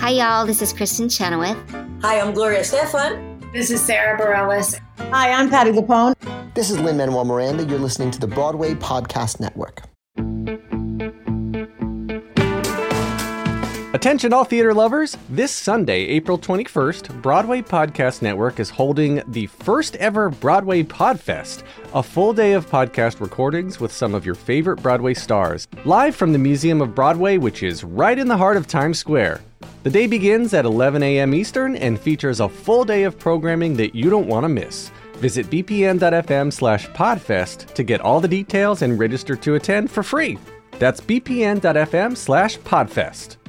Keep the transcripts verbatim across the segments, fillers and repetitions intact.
Hi, y'all. This is Kristen Chenoweth. Hi, I'm Gloria Estefan. This is Sarah Bareilles. Hi, I'm Patti LuPone. This is Lin-Manuel Miranda. You're listening to the Broadway Podcast Network. Attention all theater lovers! This Sunday, April twenty-first, Broadway Podcast Network is holding the first ever Broadway Podfest, a full day of podcast recordings with some of your favorite Broadway stars, live from the Museum of Broadway, which is right in the heart of Times Square. The day begins at eleven a.m. Eastern and features a full day of programming that you don't want to miss. Visit bpn.fm slash podfest to get all the details and register to attend for free. That's bpn.fm slash podfest.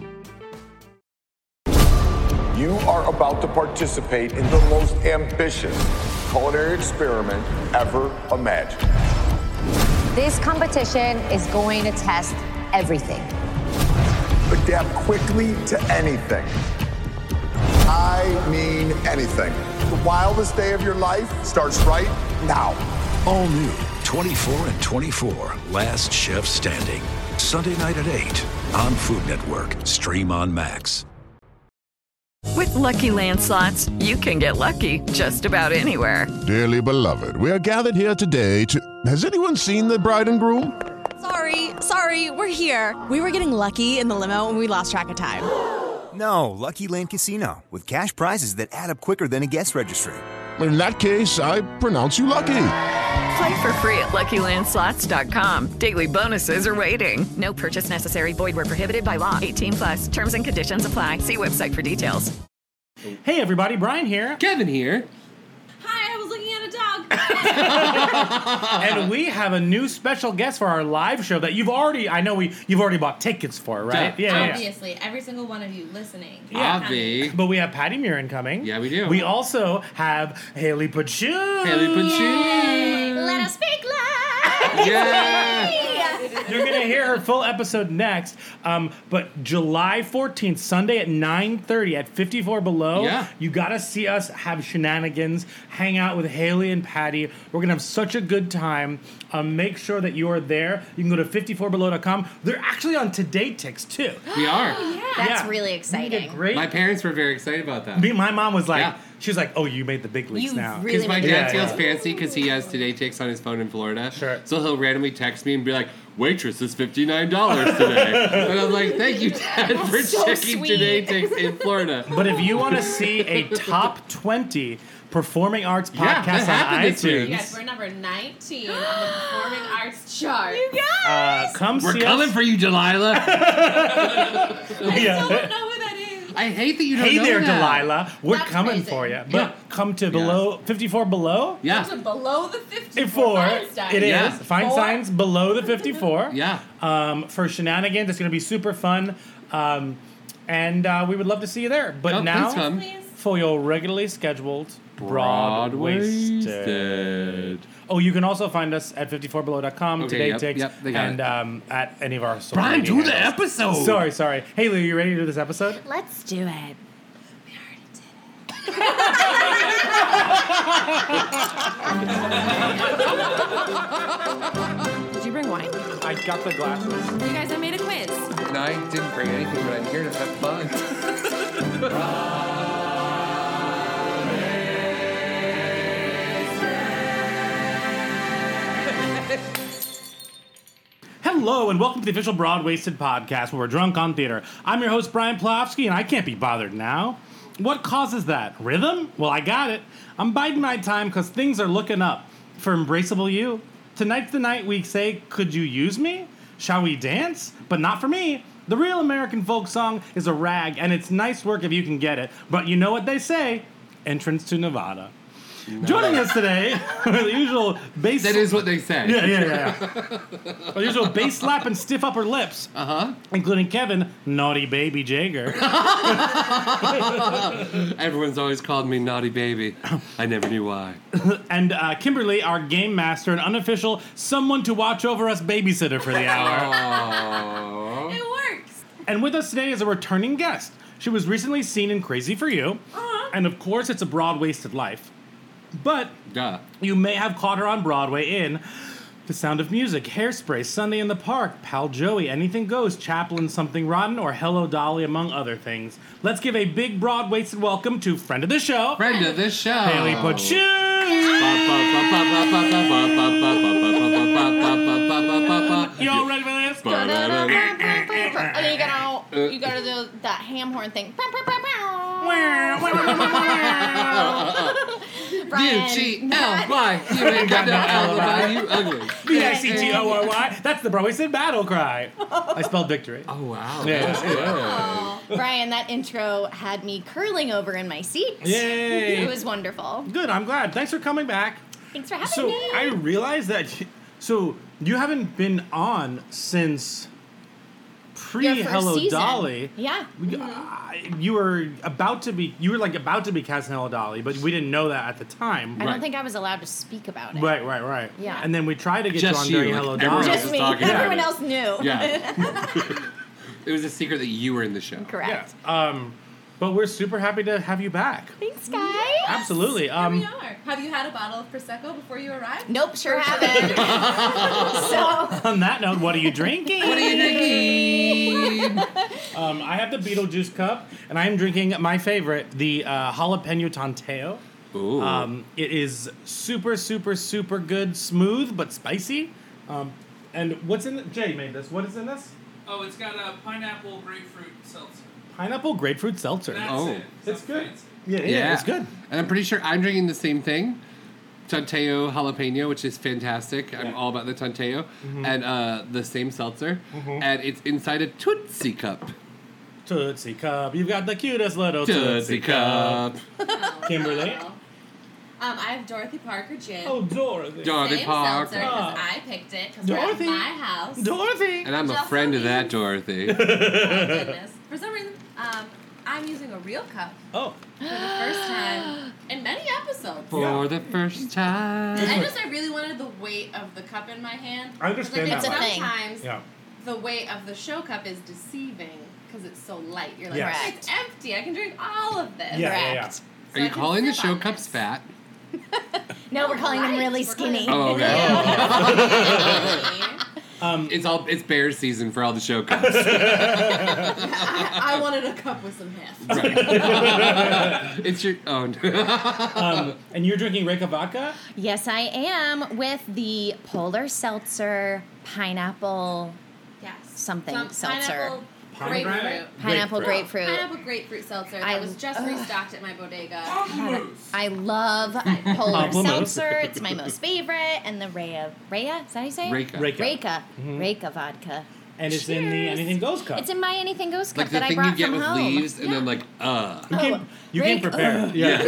You are about to participate in the most ambitious culinary experiment ever imagined. This competition is going to test everything. Adapt quickly to anything. I mean anything. The wildest day of your life starts right now. All new, twenty-four and twenty-four, Last Chef Standing. Sunday night at eight on Food Network. Stream on Max. With Lucky Land Slots, you can get lucky just about anywhere. Dearly beloved, we are gathered here today to... Has anyone seen the bride and groom? Sorry, sorry, we're here. We were getting lucky in the limo and we lost track of time. No, Lucky Land Casino, with cash prizes that add up quicker than a guest registry. In that case, I pronounce you lucky. Play for free at lucky land slots dot com. Daily bonuses are waiting. No purchase necessary. Void where prohibited by law. eighteen plus. Terms and conditions apply. See website for details. Hey everybody, Brian here. Kevin here. Hi, I was looking at a dog. And we have a new special guest for our live show that you've already, I know we you've already bought tickets for, right? Yeah, yeah Obviously, yeah. Every single one of you listening. Yeah. Obvi. But we have Patti Murin coming. Yeah, we do. We also have Haley Pachoon. Haley Pachoon. Let us speak live. Yeah. You're going to hear her full episode next. Um, but July fourteenth, Sunday at nine thirty at fifty-four Below. Yeah. You got to see us have shenanigans, hang out with Haley and Patti. We're going to have such a good time. Um, make sure that you are there. You can go to fifty-four below dot com. They're actually on Today Tix, too. We are. Oh, yeah. That's Yeah. really exciting. Great. My parents were very excited about that. Me, my mom was like, Yeah. she was like, oh, you made the big leagues You now. really Because my made dad it. feels Yeah. fancy because he has Today Takes on his phone in Florida. Sure. So he'll randomly text me and be like, waitress is fifty-nine dollars today. And I'm like, thank you, Dad, for so checking sweet. Today Takes in Florida. But if you want to see a top twenty performing arts Yeah, podcast that happened on this week. iTunes, Yes, we're number nineteen on the performing arts chart. You guys! uh, come We're see coming us. for you, Delilah. I Yeah. still don't know who that is. I hate that you don't Hey know there, that. Delilah. We're That's coming amazing. for you. But Yeah. come to below fifty-four Below. Yeah. So below the fifty-four. fifty-four. Feinstein. It is. Yeah. Fine Four? signs below the fifty-four. Yeah. Um, for shenanigans. It's going to be super fun. Um, and uh, we would love to see you there. But Oh, now, please come. Please. for your regularly scheduled Broadwasted. Broadwasted. Oh, you can also find us at fifty-four below dot com, Okay, Today yep, Takes, yep, they got and it. um, at any of our social Brian, media do the handles. episode. Sorry, sorry. Haley, are you ready to do this episode? Let's do it. Did you bring wine? I got the glasses. You guys, I made a quiz. No, I didn't bring anything, but I'm here to have fun. Hello, and welcome to the official Broadwasted podcast, where we're drunk on theater. I'm your host, Brian Plofsky, and I can't be bothered now. What causes that? Rhythm? Well, I got it. I'm biding my time because things are looking up for Embraceable You. Tonight's the night we say, could you use me? Shall we dance? But not for me. The real American folk song is a rag, and it's nice work if you can get it. But you know what they say, entrance to Nevada. No. Joining us today, the usual bass... That is what they say. Yeah, yeah, yeah. yeah. The usual bass slap and stiff upper lips. Uh-huh. Including Kevin, Naughty Baby Jager. Everyone's always called me Naughty Baby. I never knew why. And uh, Kimberly, our game master and unofficial someone to watch over us babysitter for the hour. Aww. It works. And with us today is a returning guest. She was recently seen in Crazy for You. Uh-huh. And of course, it's a Broad-Wasted Life. But Duh. you may have caught her on Broadway in The Sound of Music, Hairspray, Sunday in the Park, Pal Joey, Anything Goes, Chaplin, Something Rotten, or Hello Dolly, among other things. Let's give a big, broad-waisted welcome to friend of the show, Friend of the show. Haley Pachuti. You all ready for this? And then you gotta, you gotta do that ham horn thing. U G L Y. You ain't got no alibi, you ugly. V I C T O R Y. That's the Broadway Sid battle cry. I spelled victory. Oh, wow. Yeah, Oh, Brian, that intro had me curling over in my seat. Yay. It was wonderful. Good, I'm glad. Thanks for coming back. Thanks for having So me. I realized that, you, so you haven't been on since pre Your first Hello season. Dolly. Yeah. We- uh, you were about to be, you were like about to be cast in Hello Dolly, but we didn't know that at the time. I don't think I was allowed to speak about it. Right, right, right. Yeah. And then we tried to get Just you on you, during like Hello everyone Dolly. else Just is me. talking about Everyone it. else knew. Yeah. It was a secret that you were in the show. Correct. Um, but we're super happy to have you back. Thanks, guys. Absolutely. Here Um, we are. Have you had a bottle of Prosecco before you arrived? Nope, sure haven't. so on that note, what are you drinking? What are you drinking? Um, I have the Beetlejuice cup, and I am drinking my favorite, the uh, jalapeno tanteo. Ooh. Um, it is super, super, super good, smooth but spicy. Um, and what's in it? Jay made this. What is in this? Oh, it's got a pineapple grapefruit seltzer. Pineapple grapefruit seltzer. That's Oh. it. It's good. Fancy. Yeah, yeah, it's good. And I'm pretty sure I'm drinking the same thing. Tanteo jalapeno, which is fantastic. I'm all about the Tanteo. Mhm. And uh, the same seltzer. Mhm. And it's inside a Tootsie Cup. Tootsie Cup. You've got the cutest little Tootsie Tootsie Cup. Oh, Kimberly? wow. Um, I have Dorothy Parker gin. Oh, Dorothy. Dorothy Same Parker. seltzer because Oh. I picked it because we're at Dorothy. my house. Dorothy. And I'm a Just friend for of me. that, Dorothy. Oh, goodness. For some reason, um, I'm using a real cup Oh. for the first time in many episodes. For the first time. I just, I really wanted the weight of the cup in my hand. I understand Like, that. It's a thing. sometimes Yeah. the weight of the show cup is deceiving because it's so light. You're like, Yes. it's empty. I can drink all of this. Yeah, yeah, yeah. Correct. Are you I can calling the sip show on cups this. fat? no, we're calling them Right. really We're calling skinny. them- Oh, okay. Yeah. Um, It's all it's bear season for all the show cups. I, I wanted a cup with some heft. It's your oh no. um, and you're drinking Reka vodka? Yes, I am with the Polar Seltzer Pineapple Yes. something Some seltzer. Pineapple Pomegranate? grapefruit. Pineapple grapefruit. Pineapple grapefruit seltzer that I- was just ugh. restocked at my bodega. I love Polar Pamplemousse. Seltzer. It's my most favorite. And the Rhea, Rhea, is that how you say it? Reka. Reka. Reka. Mhm. Reka vodka. And it's in the Cheers. Anything Goes cup. It's in my Anything Goes cup Like the that I thing brought you get from with home. leaves and then like uh. You came, Oh, you came Reka- prepared. Ugh. Yeah.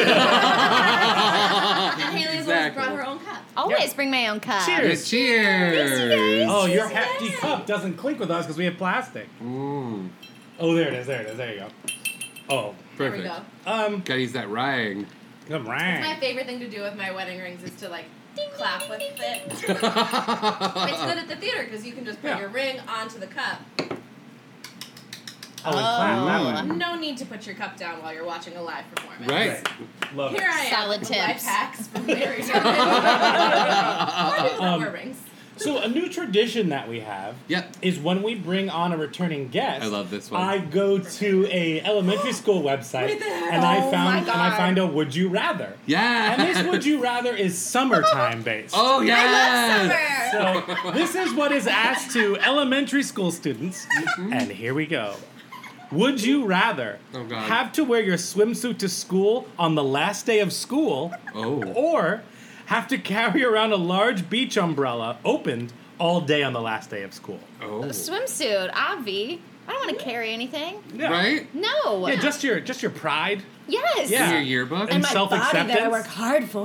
And Haley has Exactly. always brought her own cup. Always bring my own cup. Cheers. Cheers. Oh, your hefty cup doesn't clink with us because we have plastic. Mm, Oh, there it is. There it is. There you go. Oh, There we perfect. go. um, Gotta use that rang. good My rang. favorite thing to do with my wedding rings is to like clap with it. It's good at the theater because you can just put Yeah. your ring onto the cup. Oh, and clap that way. No need to put your cup down while you're watching a live performance. Right. Love Here it. I am Solid with the life tips. hacks from Larry. More people that Um, wear rings. So a new tradition that we have Yep. is when we bring on a returning guest. I love this one. I go to a elementary school website Wait, the heck? and I Oh found my and I God. find a would you rather. Yeah. And this would you rather is summertime based. Oh yes. So this is what is asked to elementary school students, and here we go. Would you rather Oh, God. have to wear your swimsuit to school on the last day of school, Oh. or have to carry around a large beach umbrella opened all day on the last day of school? Oh. Swimsuit, obvi. I don't want to carry anything. Yeah. Right? No. Yeah, just your just your pride Yes. Yeah. In your yearbook? and And my body self-acceptance. that I work hard for.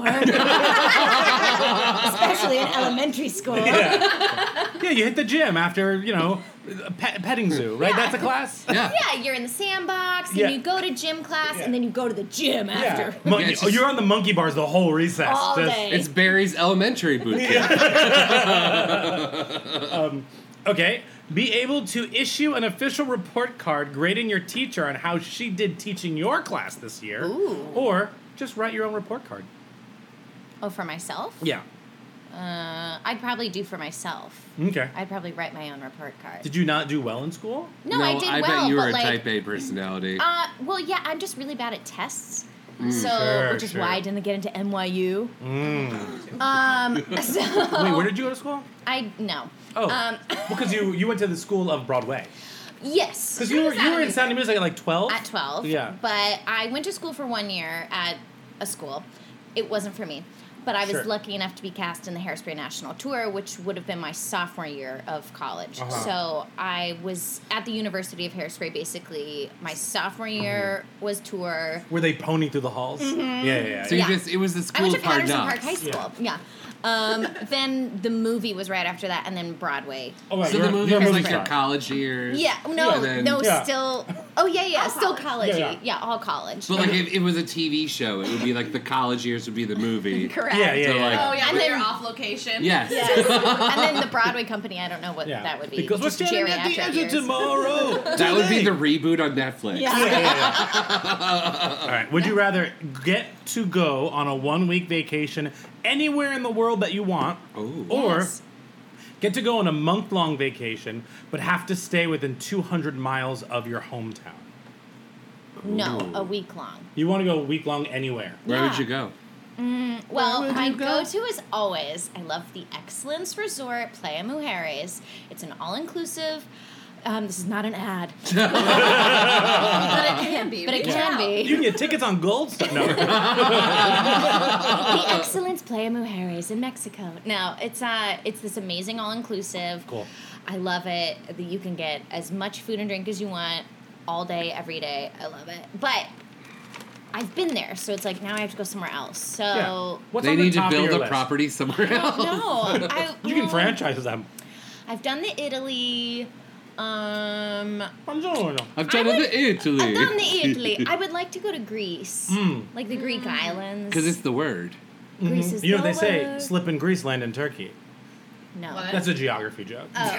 Especially in elementary school. Yeah. Yeah, you hit the gym after, you know, pet, petting zoo, right? Yeah. That's a class? Yeah. Yeah, you're in the sandbox, and Yeah. you go to gym class, Yeah. and then you go to the gym after. Yeah. Mon- Yeah, it's oh, just- you're on the monkey bars the whole recess. All Just- day. It's Barry's elementary boot camp. um, okay. Be able to issue an official report card grading your teacher on how she did teaching your class this year. Ooh. Or just write your own report card. Oh, for myself? Yeah. Uh, I'd probably do for myself. Okay. I'd probably write my own report card. Did you not do well in school? No, I did I well, bet you were but a like, type A personality. Uh, well, yeah, I'm just really bad at tests. Mm. So, Sure, which is sure. why I didn't get into N Y U. Mm. Um, so Wait, where did you go to school? I no. Oh, Um, because you you went to the school of Broadway. yes. Because you were you were in Sound of Music at like twelve. At twelve. Yeah. But I went to school for one year at a school. It wasn't for me. But I was Sure. lucky enough to be cast in the Hairspray National Tour, which would have been my sophomore year of college. Uh-huh. So I was at the University of Hairspray basically. My sophomore year was tour. Were they ponying through the halls? Mhm. Yeah, yeah, yeah. So you Yeah. just, it was the I school went to of hard Patterson knocks. Park High School. Yeah. Um, then the movie was right after that, and then Broadway. Oh, right. So You're- the movie you're a was movie like your star. college years. Yeah, no, And then- no, Yeah. still. Oh yeah, yeah, still college. Yeah, Yeah, yeah. yeah, all college. But like if it was a T V show, it would be like the college years would be the movie. Correct. Yeah, yeah, So, yeah. like, Oh yeah, And when then- you're off location. Yes. Yes. And then the Broadway company, I don't know what Yeah. that would be. Because we're Just standing at the geriatric edge years. of tomorrow. That would be the reboot on Netflix. Yeah. Yeah, yeah, All right. Would you rather get to go on a one week vacation anywhere in the world that you want, or Yes. get to go on a month long vacation but have to stay within two hundred miles of your hometown? No, a week long. You want to go a week long anywhere? Where would Yeah. you go? Mm, well, would my you go? go-to is always, I love the Excellence Resort, Playa Mujeres. It's an all-inclusive. Um, this is not an ad. But it can be. But it Reach can out. be. You can get tickets on Gold Star. No. The Excellence Playa Mujeres in Mexico. No, it's uh, it's this amazing all-inclusive. Cool. I love it. That you can get as much food and drink as you want, all day, every day. I love it. But I've been there, so it's like now I have to go somewhere else. So Yeah. What's they on the need to top of build your a list? property somewhere else. no, I, You can well, franchise them. I've done the Italy. Um, Buongiorno. I've done I it in Italy. I've done the Italy. I would like to go to Greece, Mm. like the Greek islands. Because it's the word. Greece is You know what they the say? word. Slip in Greece, land in Turkey. No. That's a geography joke. Oh.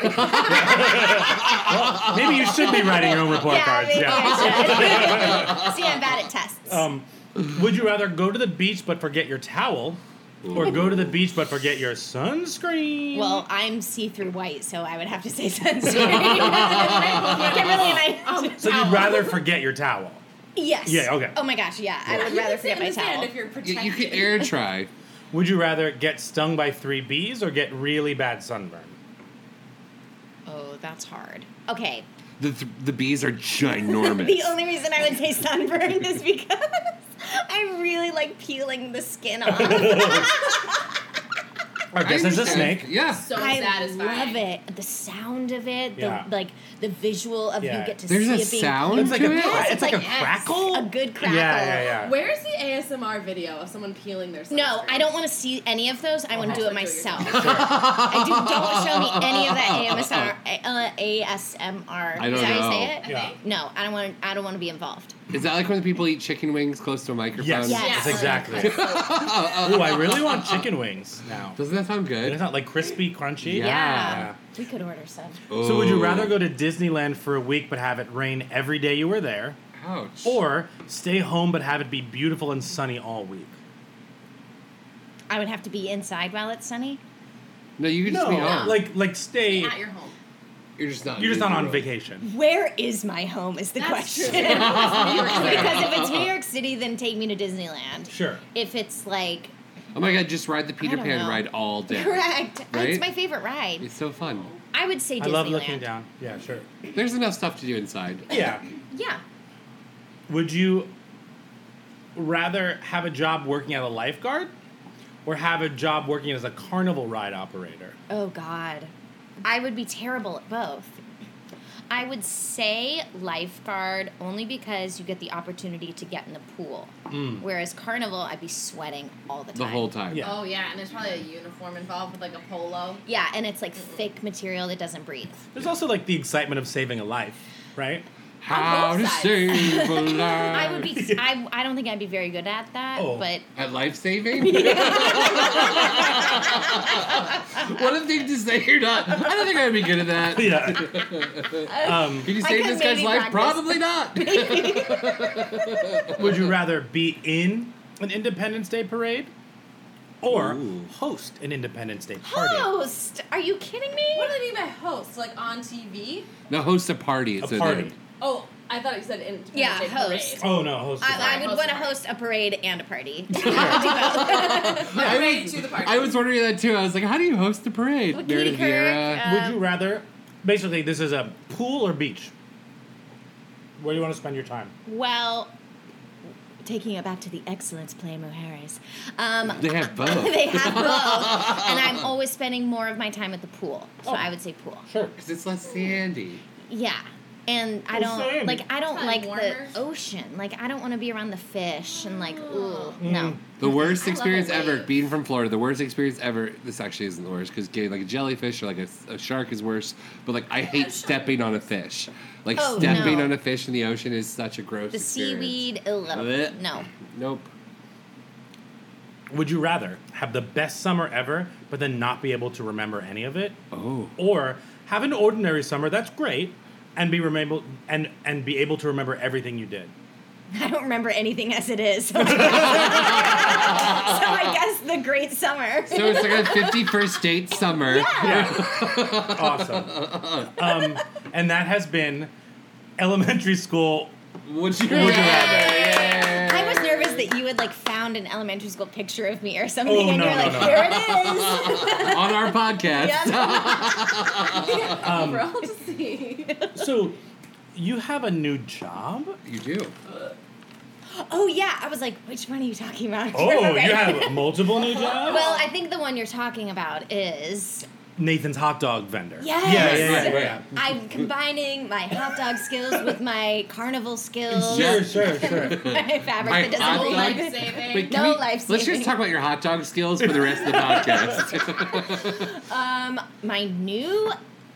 Well, maybe you should be writing your own report Yeah, cards. maybe Yeah. I should. See, I'm bad at tests. Um, would you rather go to the beach but forget your towel, or go to the beach but forget your sunscreen? Well, I'm see-through white, so I would have to say sunscreen. Kimberly and I. so you'd rather forget your towel? Yes. Yeah, okay. Oh my gosh, yeah. I would You rather can forget my stand towel. if you're You, protected. you can air try. Would you rather get stung by three bees or get really bad sunburn? Oh, that's hard. Okay. The, th- the bees are ginormous. The only reason I would say sunburn is because I really like peeling the skin off. I guess it's a snake. Yeah. So I satisfying. love it. The sound of it, the Yeah. like the visual of Yeah. you get to There's see a it being sound It's like to a it? cra- Yes, it's like a yes, crackle? A good crackle. Yeah, yeah, yeah. Where's the A S M R video of someone peeling their sunscreen? No, I don't want to see any of those. I want to do it Okay. myself. I do. Don't show me any of that A S M R. Uh, A S M R. I don't Is that how you know. say it? Yeah. No, I don't want. I don't want to be involved. Is that like when people eat chicken wings close to a microphone? Yes, Yes. that's exactly it. Ooh, I really want chicken wings now. Doesn't that sound good? It's not like crispy, crunchy. Yeah. Yeah. We could order some. So would you Oh. rather go to Disneyland for a week but have it rain every day you were there, Ouch. or stay home but have it be beautiful and sunny all week? I would have to be inside while it's sunny. No, you can just be home. like like stay. At your home. You're just not. You're just not on room. vacation. Where is my home? Is the That's question. true. New York City. Because if it's New York City, then take me to Disneyland. Sure. If it's like Oh my god, just ride the Peter don't Pan know. ride all day. correct, Right? it's my favorite ride. It's so fun. I would say Disneyland. I love looking down. Yeah, sure. There's enough stuff to do inside. Yeah. Yeah. Would you rather have a job working as a lifeguard, or have a job working as a carnival ride operator? Oh God, I would be terrible at both. I would say lifeguard only because you get the opportunity to get in the pool. Mm. Whereas carnival, I'd be sweating all the time. The whole time. Yeah. Oh yeah, and there's probably a uniform involved with like a polo. Yeah, and it's like thick material that doesn't breathe. There's also like the excitement of saving a life, right? How both to sides. save a life. I would be. I, I don't think I'd be very good at that. Oh. But At life saving? What a thing to say you're not. I don't think I'd be good at that. Yeah. Um, Can you I save could this guy's maybe life? practice. Probably not. would you rather be in an Independence Day parade, Or Ooh. host an Independence Day party. Host? Are you kidding me? What do they mean by host? Like on T V? No, host a party. A It's party. Oh, I thought you said in Yeah, Day host. Parade. Oh, no, host. a I, party. I would Host want to a party. host a parade and a party. A parade to the party. I was wondering that too. I was like, how do you host a parade? With Meredith Katie Kirk, Vieira. uh, Would you rather... Basically, this is a pool or beach? Where do you want to spend your time? Well, taking it back to the Excellence Play Mojares. Um, They have both. they have both. And I'm always spending more of my time at the pool. So Oh. I would say pool. Sure. Because it's less sandy. Yeah. And I Oh, don't same. like I don't Kinda like warmer. the ocean. Like I don't want to be around the fish and like ooh no. The worst I love experience a ever, wave. being from Florida, the worst experience ever, this actually isn't the worst, because getting like a jellyfish or like a, a shark is worse, but like I hate stepping on a fish. Like Oh, stepping no. on a fish in the ocean is such a gross The experience. seaweed, ugh, Blech. no. Nope. Would you rather have the best summer ever, but then not be able to remember any of it? Oh. Or have an ordinary summer that's great, and be remember and and be able to remember everything you did? I don't remember anything as it is. So I guess the great summer. So it's like a fifty-first date summer. Yeah. Awesome. Um, and that has been elementary school. Would you, Would you rather? I was nervous that you had like found an elementary school picture of me or something, Oh, and no, you're no, like, no. here it is. On our podcast. Um, We're all to see. So, you have a new job? You do. Oh yeah, I was like, which one are you talking about? I can't Oh, remember. you have multiple new jobs? Well, I think the one you're talking about is Nathan's hot dog vendor. yes. Yeah, yeah, yeah. yeah. I'm combining my hot dog skills with my carnival skills. Sure, sure, sure. my fabric My that doesn't hot hold dog- life. Life-saving. Wait, can No we- life Let's saving. just talk about your hot dog skills for the rest of the podcast. Um, my new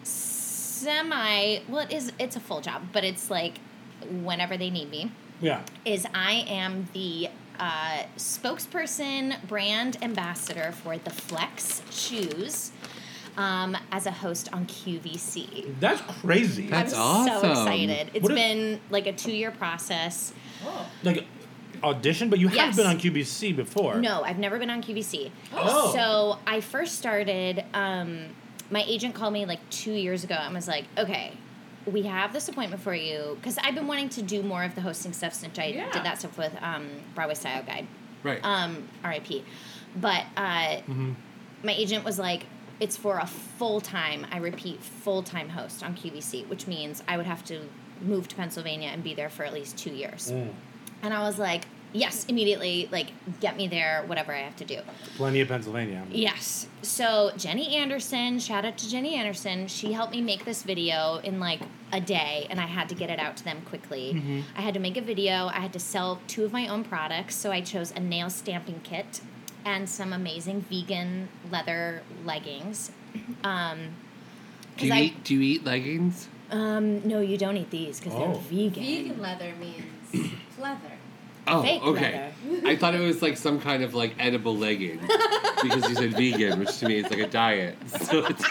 semi, well, it is, it's a full job, but it's like whenever they need me, Yeah. is I am the uh, spokesperson, brand ambassador for the Flex shoes um, as a host on Q V C. That's crazy. That's I'm so awesome. excited. It's What if- been like a two-year process. Like, audition, but you have Yes. been on Q B C before. No, I've never been on Q V C. Oh. So I first started, um, my agent called me like two years ago and was like, okay, we have this appointment for you. Because I've been wanting to do more of the hosting stuff since I Yeah. did that stuff with um, Broadway Style Guide. Right. Um, R I P. But uh, Mhm. my agent was like, it's for a full-time, I repeat, full-time host on Q V C, which means I would have to move to Pennsylvania and be there for at least two years. Mm. And I was like, yes, immediately, like, get me there, whatever I have to do. Plenty of Pennsylvania. Yes. So Jenny Anderson, shout out to Jenny Anderson, she helped me make this video in like a day, and I had to get it out to them quickly. Mhm. I had to make a video. I had to sell two of my own products, so I chose a nail stamping kit and some amazing vegan leather leggings. Um, Do you I, eat? Do you eat leggings? um, no, you don't eat these because Oh. they're vegan. Vegan leather means leather. Oh, Fake okay. I thought it was like some kind of like edible legging because you said vegan, which to me is like a diet. So it's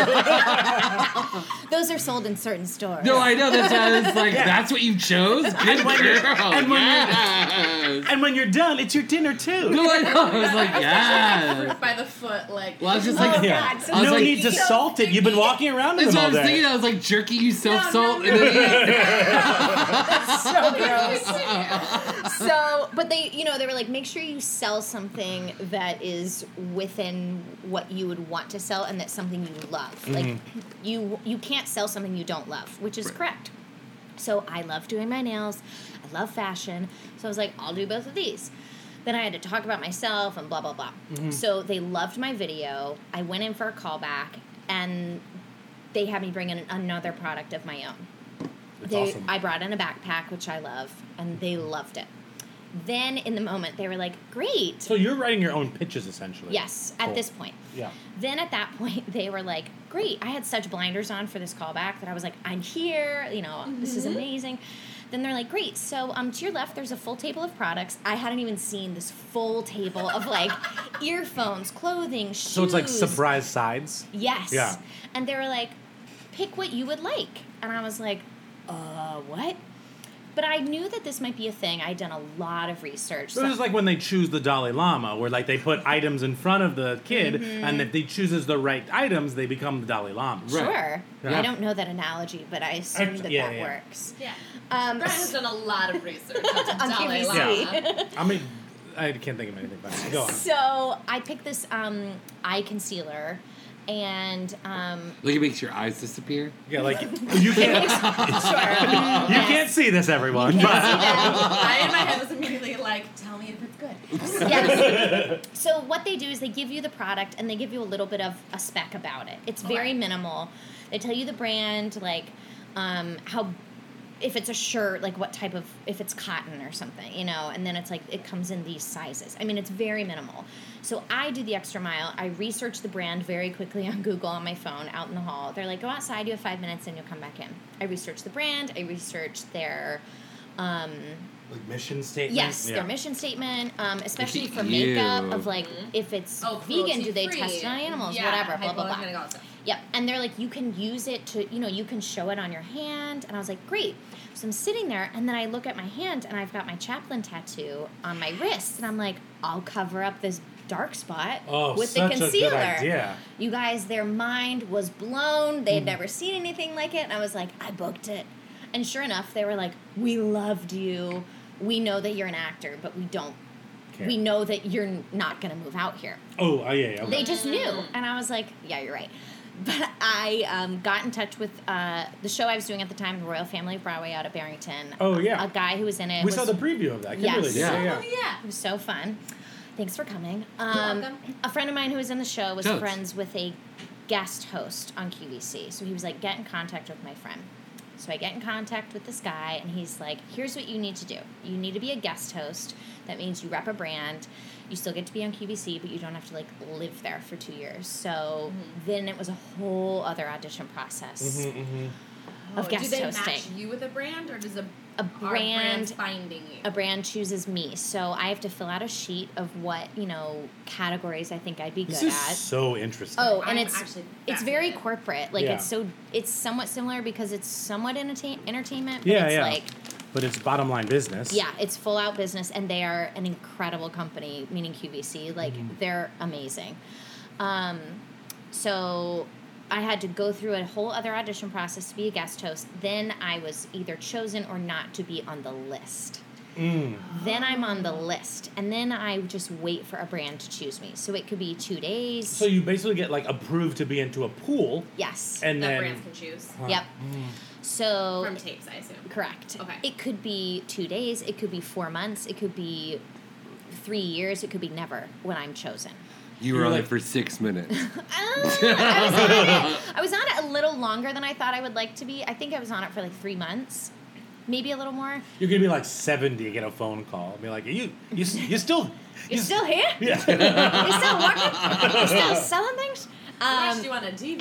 Those are sold in certain stores. no, I know that's why I was like, Yeah. that's what you chose. Good when you're- girl. and when you're- yes. And when you're done, it's your dinner too. No, I know. I was like, Fruit yes. by the foot, like. Well, I was just Oh, like, Yeah. God. So I was no like- need to salt it. You've been walking around in that's them what I all was day. thinking. I was like, jerky, you self no, salt, no. and then eat. So gross. So, but they, you know, they were like, make sure you sell something that is within what you would want to sell and that's something you love. Like, you you can't sell something you don't love, which is Right. correct. So I love doing my nails. I love fashion. So I was like, I'll do both of these. Then I had to talk about myself and blah, blah, blah. So they loved my video. I went in for a callback, and they had me bring in another product of my own. That's They, awesome. I brought in a backpack, which I love, and they loved it. Then in the moment, they were like, great. So you're writing your own pitches essentially. Yes, at Cool. this point. Yeah. Then at that point, they were like, great. I had such blinders on for this callback that I was like, I'm here. You know, this is amazing. Then they're like, great. So um, to your left, there's a full table of products. I hadn't even seen this full table of like earphones, clothing, shoes. So it's like surprise sides. Yes. Yeah. And they were like, pick what you would like. And I was like, uh, what? But I knew that this might be a thing. I'd done a lot of research. So this is like when they choose the Dalai Lama, where like they put items in front of the kid, Mhm. and if they chooses the right items, they become the Dalai Lama. Sure. Yeah. I don't know that analogy, but I assume I- that yeah, that yeah. works. Yeah. Um, Brian has done a lot of research on, On Dalai Q V C. Lama. I mean, I can't think of anything about it. Go on. So I picked this um, eye concealer, and um, Like it makes your eyes disappear. Yeah, like you can't. You can't see this, everyone. but- I in my head was immediately like, tell me if it's good. Yes. So what they do is they give you the product and they give you a little bit of a spec about it. It's very minimal. They tell you the brand, like um, how, if it's a shirt, like what type of, if it's cotton or something, you know, and then it's like, it comes in these sizes. I mean, it's very minimal. So I do the extra mile. I research the brand very quickly on Google on my phone out in the hall. They're like, go outside, you have five minutes and you'll come back in. I research the brand. I research their, um, Like mission statement. yes, Yeah. their mission statement, um, especially for Ew. makeup of like, if it's Oh, vegan, do they cruelty-free. test it on animals, Yeah, whatever, blah, blah, blah. hypoallergenic, all that stuff. Yep, and they're like, you can use it to, you know, you can show it on your hand. And I was like, great. So I'm sitting there, and then I look at my hand, and I've got my Chaplin tattoo on my wrist. And I'm like, I'll cover up this dark spot Oh, with the such a good concealer. idea. You guys, their mind was blown. They had Mm. never seen anything like it. And I was like, I booked it. And sure enough, they were like, we loved you. We know that you're an actor, but we don't. Care. We know that you're not going to move out here. Oh, oh, yeah, yeah. Okay. They just knew. And I was like, yeah, you're right. But I um, got in touch with uh, the show I was doing at the time, the Royal Family of Broadway out of Barrington. Oh, yeah. A guy who was in it. We was, saw the preview of that. Kimberly Yes. did. Yeah, yeah. Oh, yeah. It was so fun. Thanks for coming. Um, welcome. a friend of mine who was in the show was Totes. friends with a guest host on Q V C. So he was like, get in contact with my friend. So I get in contact with this guy, and he's like, here's what you need to do. You need to be a guest host. That means you rep a brand. You still get to be on Q V C, but you don't have to, like, live there for two years. So Mm-hmm. then it was a whole other audition process Mhm, mhm. of Oh, guest do they hosting. match you with a brand, or does a, A are brand, brands finding you? a brand chooses me. So I have to fill out a sheet of what, you know, categories I think I'd be This good is at. so interesting. Oh, and I'm it's actually it's very fascinated. corporate. Like Yeah. it's so it's somewhat similar because it's somewhat entertain, entertainment, but Yeah, it's yeah. like But it's bottom line business. yeah, it's full out business, and they are an incredible company. Meaning Q V C, like Mm-hmm. they're amazing. Um, so I had to go through a whole other audition process to be a guest host. Then I was either chosen or not to be on the list. Mm. Then I'm on the list, and then I just wait for a brand to choose me. So it could be two days. So you basically get like approved to be into a pool. Yes. And that then brands can choose. Huh. Yep. Mm. So From tapes, I assume. correct. Okay. It could be two days. It could be four months. It could be three years. It could be never when I'm chosen. You were You're on like- it for six minutes. I was on it. I was on it a little longer than I thought I would like to be. I think I was on it for like three months, maybe a little more. You're gonna be like seventy, get a phone call, and be like, "You, you, you still, You're still here? yeah." You're still working? You're still selling things? Um, Um, you on a D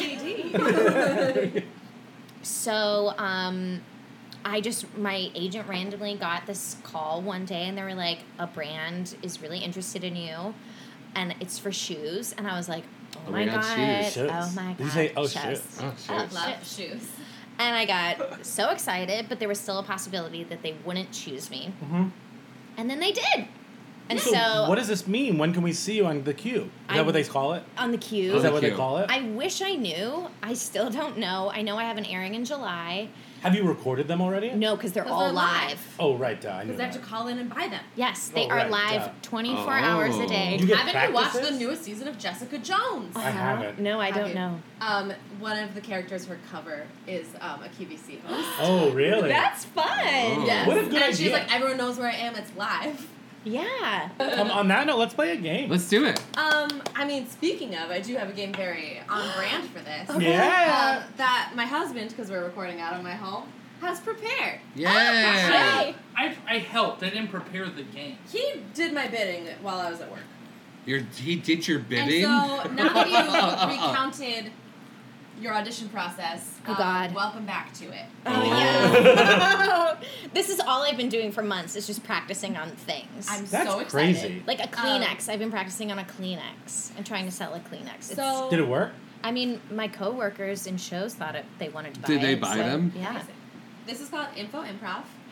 V D. So, um, I just, my agent randomly got this call one day, and they were like, a brand is really interested in you, and it's for shoes. And I was like, oh, Oh my my God, god, shoes. oh my god, Did you say, "Oh, shoes. shit"? Oh, Oh, shit. Love shit. shoes. And I got so excited, but there was still a possibility that they wouldn't choose me. Mhm. And then they did. And So, so, what does this mean? When can we see you on the queue? Is I- that what they call it? on the queue, Is that the what they queue. call it? I wish I knew. I still don't know. I know I have an airing in July. Have you recorded them already? No, because they're 'Cause all they're live. live. Oh, right. Duh, I knew Because they have that. to call in and buy them. Yes, they Oh, are right, live duh. twenty-four Oh. hours a day. You get Haven't you watched the practices? newest season of Jessica Jones? I haven't. No, I Have don't you? know. Um, one of the characters for cover is um, a Q V C host. Oh, really? That's fun. Oh. Yes. What a good and she's idea. like, everyone knows where I am. It's live. Yeah. um, on that note, let's play a game. Let's do it. Um, I mean, speaking of, I do have a game very on brand for this. Yeah. Um, that my husband, because we're recording out of my home, has prepared. Yeah. Hey. I, I helped. I didn't prepare the game. He did my bidding while I was at work. You're, he did your bidding? And so now that you recounted your audition process, Oh, um, God. welcome back to it. Oh, yeah. This is all I've been doing for months. Is just practicing on things. I'm That's so excited. crazy. like a Kleenex. I've been practicing on a Kleenex and trying to sell a Kleenex. It's, So Did it work? I mean, my coworkers in shows thought it. They wanted to buy Did they it, buy so, them? Yeah. this is called Info Improv.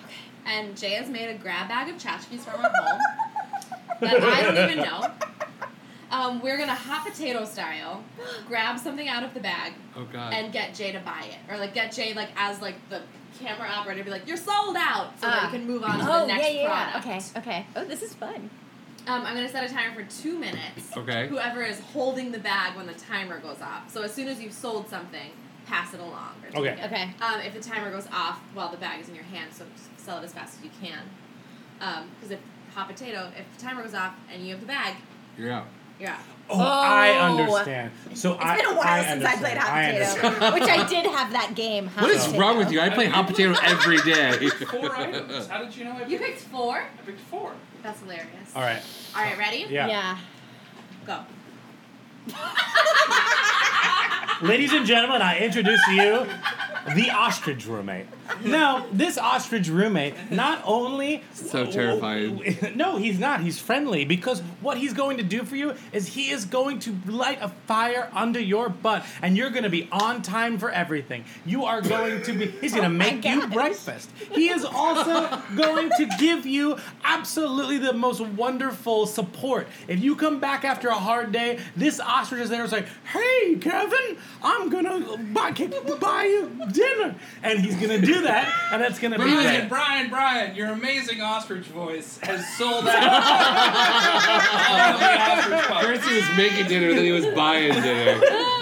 and Jay has made a grab bag of tchotchkes from her home that I don't even know. Um, we're gonna hot potato style grab something out of the bag Oh God. and get Jay to buy it, or like get Jay like as like the camera operator to be like, "You're sold out," so that Ah. we can move on to Oh, the next yeah, yeah, product. okay, okay. Oh, this is fun. Um, I'm gonna set a timer for two minutes. Okay. Whoever is holding the bag when the timer goes off. So as soon as you've sold something, pass it along. Or Okay. take it. Okay. Um, if the timer goes off while the bag is in your hand, so just sell it as fast as you can. Because if hot potato, if the timer goes off and you have the bag, You're out. you're out. Oh, I understand. So It's I, been a while I since I played hot understand. I potato, understand. which I did have that game. Hot What is potato. wrong with you? I play hot potato every day. Four items. How did you know I picked? You picked four? I picked four. That's hilarious. All right. All right, ready? Yeah. Yeah. Go. Ladies and gentlemen, I introduce to you the ostrich roommate. Now, this ostrich roommate not only... So terrifying. No, he's not. He's friendly because what he's going to do for you is he is going to light a fire under your butt and you're going to be on time for everything. You are going to be... He's going to make you breakfast. He is also going to give you absolutely the most wonderful support. If you come back after a hard day, this ostrich is there. It's like, hey, Kevin, I'm going to buy, buy you dinner. And he's going to do that, and that's going to be Brian, that. Brian, Brian, your amazing ostrich voice has sold out. All of the ostrich pups. First he was making dinner, then he was buying dinner.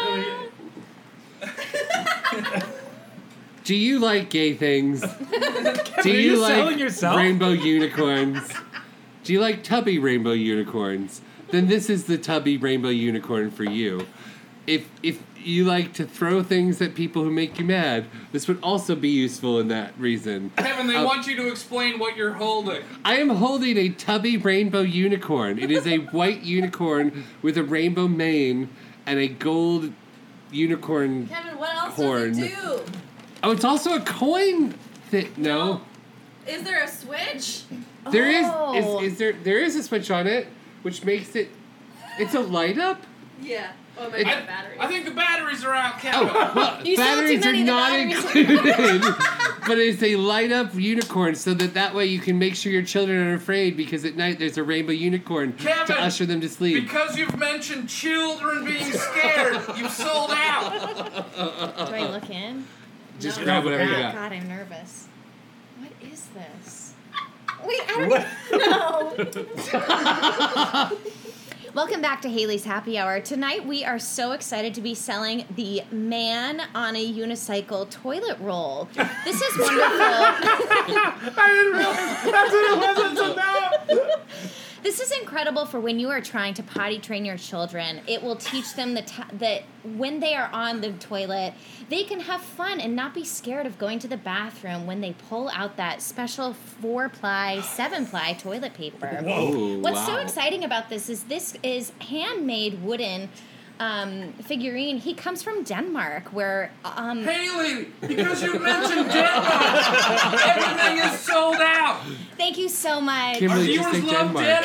Do you like gay things? Do Are you, you like selling yourself? rainbow unicorns? Do you like tubby rainbow unicorns? Then this is the tubby rainbow unicorn for you. If if you like to throw things at people who make you mad, this would also be useful in that reason. Kevin, they Uh, want you to explain what you're holding. I am holding a tubby rainbow unicorn. It is a white unicorn with a rainbow mane and a gold unicorn Kevin, what else horn. does it do? Oh, it's also a coin. Thi- no, Is there a switch? there is. Oh. Is, is there? There is a switch on it, which makes it. It's a light up. Yeah. Oh, my It- God, batteries. I think the batteries are out, Kevin. Oh, well, You sold batteries too are many, the not batteries are included. But it's a light up unicorn, so that that way you can make sure your children are afraid because at night there's a rainbow unicorn Kevin, to usher them to sleep. Because you've mentioned children being scared, you've sold out. Do I look in? Just No. grab whatever you Oh, got. God, I'm nervous. What is this? Wait, I don't know. Welcome back to Haley's Happy Hour. Tonight we are so excited to be selling the Man on a Unicycle toilet roll. This is wonderful. I didn't realize that's what it was until now. This is incredible for when you are trying to potty train your children. It will teach them the t- that when they are on the toilet, they can have fun and not be scared of going to the bathroom when they pull out that special four-ply, seven-ply toilet paper. Whoa, What's so wow. exciting about this is this is handmade wooden um, figurine. He comes from Denmark, where um, Haley, because you mentioned Denmark, everything is sold out. Thank you so much. Kimberly, Our just viewers say love Denmark.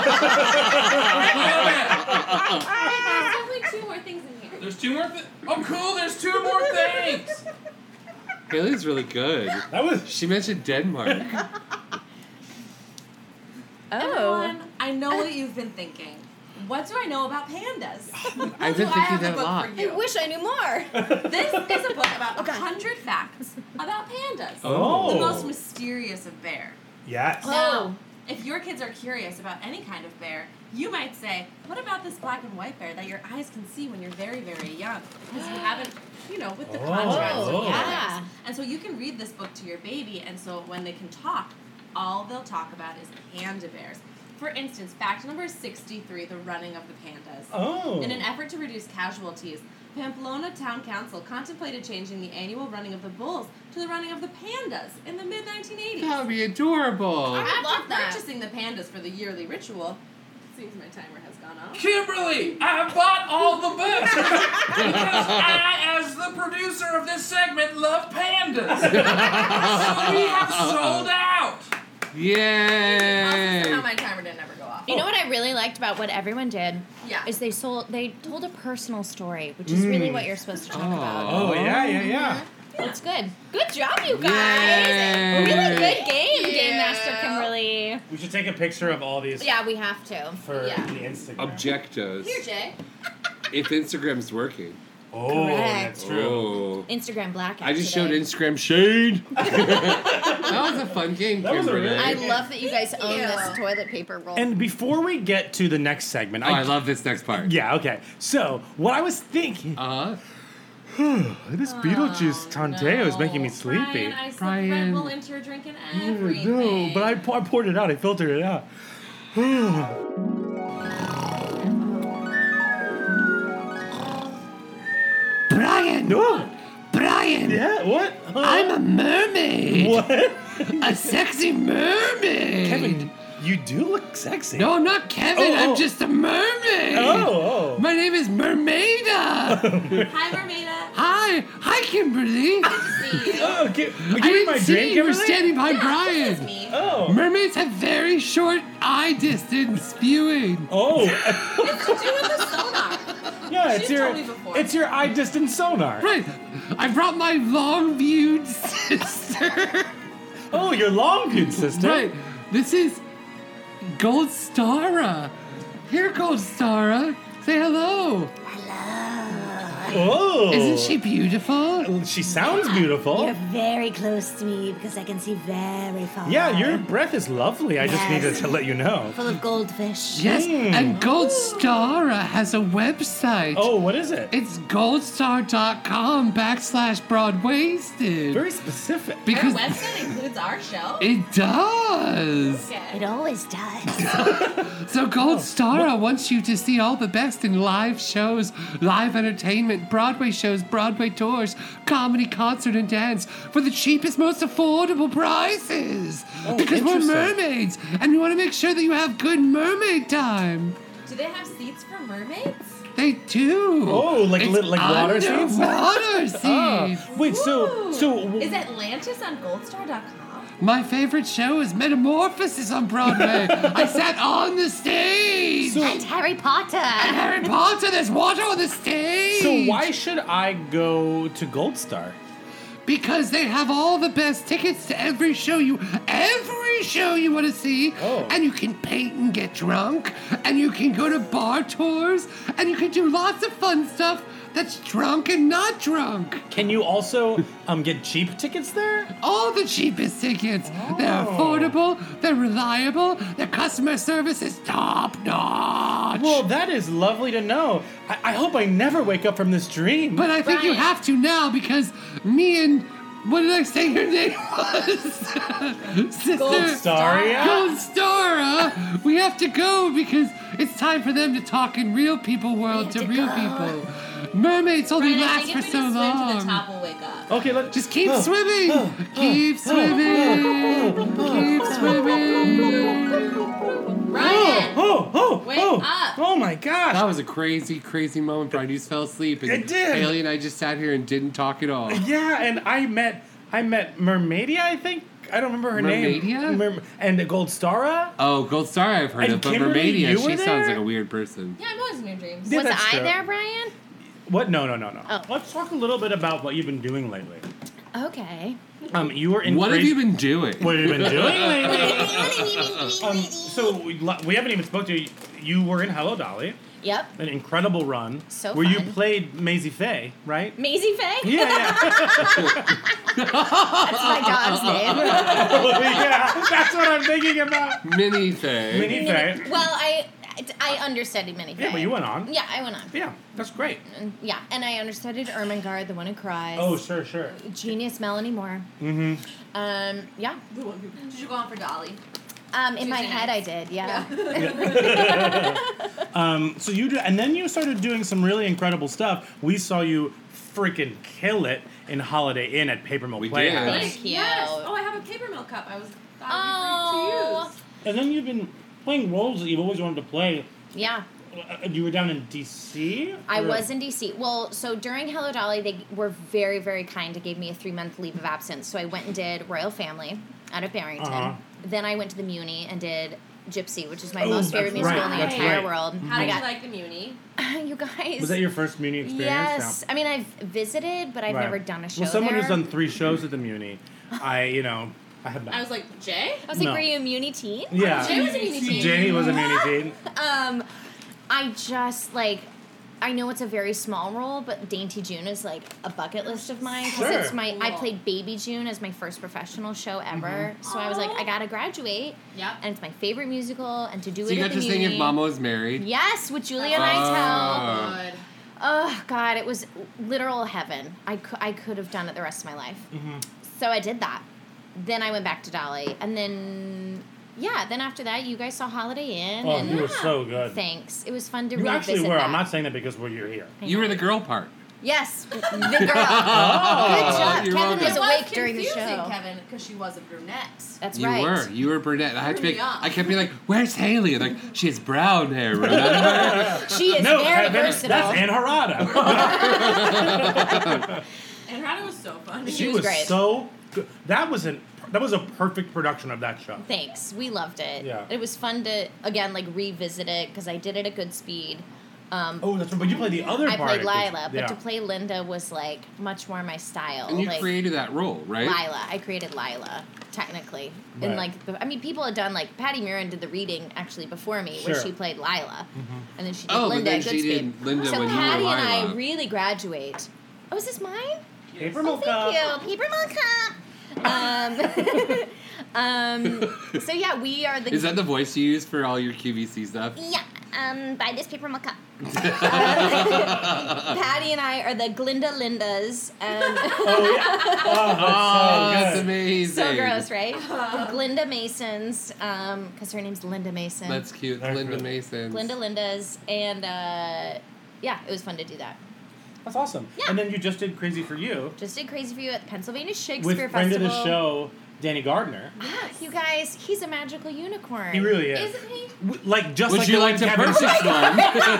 All right, there's only two more things in here. There's two more things. Oh, cool, there's two more things. Haley's really good. That was. She mentioned Denmark. Oh. Everyone, I know what you've been thinking. What do I know about pandas? I've been So I thinking have that a book lot. for you. I wish I knew more. This is a book about one hundred facts about pandas. Oh. The most mysterious of bear. Yes. Now, if your kids are curious about any kind of bear, you might say, what about this black and white bear that your eyes can see when you're very, very young? Because you haven't, you know, with the Oh, contrast of oh. colors. Yeah. And so you can read this book to your baby, and so when they can talk, all they'll talk about is panda bears. For instance, fact number sixty-three, the running of the pandas. Oh. In an effort to reduce casualties, Pamplona Town Council contemplated changing the annual running of the bulls to the running of the pandas in the mid nineteen eighties. That would be adorable. I would love love that. purchasing the pandas for the yearly ritual. Seems my timer has gone off. Kimberly, I bought all the books because I, as the producer of this segment, love pandas. So we have sold out. Yay! Somehow my timer didn't ever go off. You know what I really liked about what everyone did? Yeah. Is they sold they told a personal story, which is really what you're supposed to talk about. Oh, yeah, yeah, yeah. It's good. Good job, you guys. Yay. Really good game, Game Master Kimberly. We should take a picture of all these. Yeah, we have to. For yeah. the Instagram. Objectos. Here, Jay. If Instagram's working. Oh, Correct. that's true. Oh. Instagram blackout. I just today. showed Instagram shade. That was a fun game, That was a Kimberly. really- I love that you guys own you. this toilet paper roll. And before we get to the next segment, Oh, I love this next part. Yeah, okay. So, what I was thinking. Uh-huh. This Beetlejuice Tondeo is making me sleepy. Brian, I slipped Brian. Red Bull into your drink and Oh, everything. no, but I, pou- I poured it out. I filtered it out. Brian! No. Brian! Yeah, what? Huh? I'm a mermaid! What? A sexy mermaid! Kevin, you do look sexy. No, I'm not Kevin. Oh, oh. I'm just a mermaid. Oh, oh. My name is Mermaida. Hi, Mermaida. Hi, hi, Kimberly. See you. Oh, give, I give me didn't my see drink, you were Kimberly? standing behind Yeah, Brian. this is me. Oh. Mermaids have very short eye distance viewing. Oh. It's to do with the sonar. Yeah, it's She's your told me before. it's your eye distance sonar. Right. I brought my long-viewed sister. Oh, your long viewed sister. Right. This is Gold Stara. Here, Gold Stara. Say hello. Oh. Isn't she beautiful? She sounds beautiful. You're very close to me because I can see very far. Yeah, your breath is lovely. I just Yes. needed to let you know. Full of goldfish. Yes, Mm. and Gold Stara has a website. Oh, what is it? It's goldstar.com backslash broadwasted. Very specific. Our Because website includes our show. it does. Okay. It always does. So Gold Stara wants you to see all the best in live shows, live entertainment, Broadway shows, Broadway tours, comedy, concert, and dance for the cheapest, most affordable prices. Oh, because we're interesting. mermaids, and we want to make sure that you have good mermaid time. Do they have seats for mermaids? They do. Oh, like It's lit- like water seats? Water seats. Ah, wait, so Ooh. so Is Atlantis on goldstar dot com? My favorite show is Metamorphosis on Broadway. I sat on the stage. And Harry Potter. And Harry Potter, there's water on the stage. so why should I go to Gold Star? Because they have all the best tickets to every show you, every show you want to see. Oh. And you can paint and get drunk. And you can go to bar tours. And you can do lots of fun stuff that's drunk and not drunk. Can you also um get cheap tickets there? All the cheapest tickets. They're Oh. affordable, they're reliable, their customer service is top notch. Well, that is lovely to know. I, I hope I never wake up from this dream. But I think you Brian. have to now because me and what did I say your name was? Sister Gold Star, yeah. Gold Stara. We have to go because it's time for them to talk in real people world to, to real go. people. Mermaids only Brian, I last think for if we so just swim to the long. top, we'll wake up. Okay, let Just keep Oh, swimming. oh, keep swimming. keep swimming. Brian! Oh, oh, Wake oh, up. oh my gosh. That was a crazy, crazy moment. Brian, you just fell asleep. And It did. Haley and I just sat here and didn't talk at all. Yeah, and I met I met Mermaidia, I think. I don't remember her name. Mermaidia? Mer- and Gold Stara. Oh, Gold Star I've heard And of, but Kimberly, Mermaidia, you she were sounds there? like a weird person. Yeah, I'm always in your dreams. Yeah, Was that's I true. there, Brian? What? No, no, no, no. Oh. Let's talk a little bit about what you've been doing lately. Okay. Um, you were in. What have crazy- you been doing? What have you been doing lately? um, so we, we haven't even spoke to you. You were in Hello Dolly, Yep. an incredible run. So where you fun. played Maisie Faye, right? Maisie Faye? Yeah, yeah. That's my dog's name. Oh, yeah, that's what I'm thinking about. Mini Faye. Mini Faye. Well, I I understudied Minnie Faye. Yeah, but you went on. Yeah, I went on. Yeah, that's great. And, yeah, and I understudied Ermengarde, the one who cries. Oh, sure, sure. Genius Melanie Moore. Mm-hmm. Um, yeah. Did you go on for Dolly? Um, in my Tuesday head, I nights. did. Yeah. Um, so you do, and then you started doing some really incredible stuff. We saw you freaking kill it in Holiday Inn at Paper Mill We Playhouse. did. Thank you. Yes. Oh, I have a paper milk cup. I was thought Oh. it'd be free to use. And then you've been playing roles that you've always wanted to play. Yeah. Uh, You were down in D C? I Or- was in D C. Well, so during Hello Dolly, they were very, very kind. They gave me a three month leave of absence. So I went and did Royal Family out of Barrington. Uh-huh. then I went to the Muni and did Gypsy, which is my Oh, most favorite that's musical right, in the that's entire right. world. How I did got, you like the Muni? you guys. Was that your first Muni experience? Yes. No. I mean, I've visited, but I've Right. never done a show Well, someone there. who's done three shows at the Muni, I, you know, I have not. I was like, Jay? I was like, No. were you a Muni teen? Yeah. Jay was a Muni teen. Jay was a Muni teen. Um, I just, like, I know it's a very small role, but Dainty June is, like, a bucket list of mine. Because Sure. it's my, I Cool. played Baby June as my first professional show ever. So I was like, I gotta graduate. Yep. And it's my favorite musical, and to do So it you at got the to sing Muni. If Mama Was Married. Yes, with Julia Oh. Nightel. Good. Oh, God, it was literal heaven. I, cou- I could have done it the rest of my life. Mm-hmm. So I did that. Then I went back to Dolly. And then, yeah, then after that, you guys saw Holiday Inn. Oh, and you were so good. Thanks. It was fun to You revisit actually were. that. I'm not saying that because well, you're here. You were the girl part. Yes, the girl. Oh. Good job. You're Kevin welcome. was It awake was during the confusing, show. Kevin, because she was a brunette. That's You right. were. You were brunette. I had to Threw be. me off. I kept being like, "Where's Haley?" And like, she has brown hair. Remember? She is no, very Kevin, versatile. that's Ann Harada. And Rada was so funny. She was great. so good. That was an that was a perfect production of that show. Thanks. We loved it. Yeah. It was fun to, again, like, revisit it because I did it at good speed. Um, Oh, that's right. But you played the other I part. played of this- Lila, but yeah. to play Linda was, like, much more my style. And you like, created that role, right? Lila. I created Lila, technically. And, Right. like, the- I mean, people had done, like, Patty Murin did the reading, actually, before me, where Sure. she played Lila. And then she did Oh, but Linda then at good she speed. did Linda so when you were Patty and I Lila. really graduate. Oh, is this mine? Paper Oh, mocha. thank you. Paper mocha. Um, um, so, yeah, we are the... Is that the voice you use for all your Q V C stuff? Yeah, um, buy this paper mocha. Uh, Patty and I are the Glinda Lindas. And Oh yeah. Oh, that's Oh, so that's good. amazing. so gross, right? The Glinda Masons, um, because her name's Linda Mason. That's cute. That's Linda good. Mason. Glinda Lindas, and uh, yeah, it was fun to do that. That's awesome. Yeah. And then you just did Crazy for You Just did Crazy for You at the Pennsylvania with Shakespeare friend Festival. of the show, Danny Gardner. Yes. You guys, he's a magical unicorn. He really is. Isn't he? W- Like just Would like you the like one to Kevin purchase one?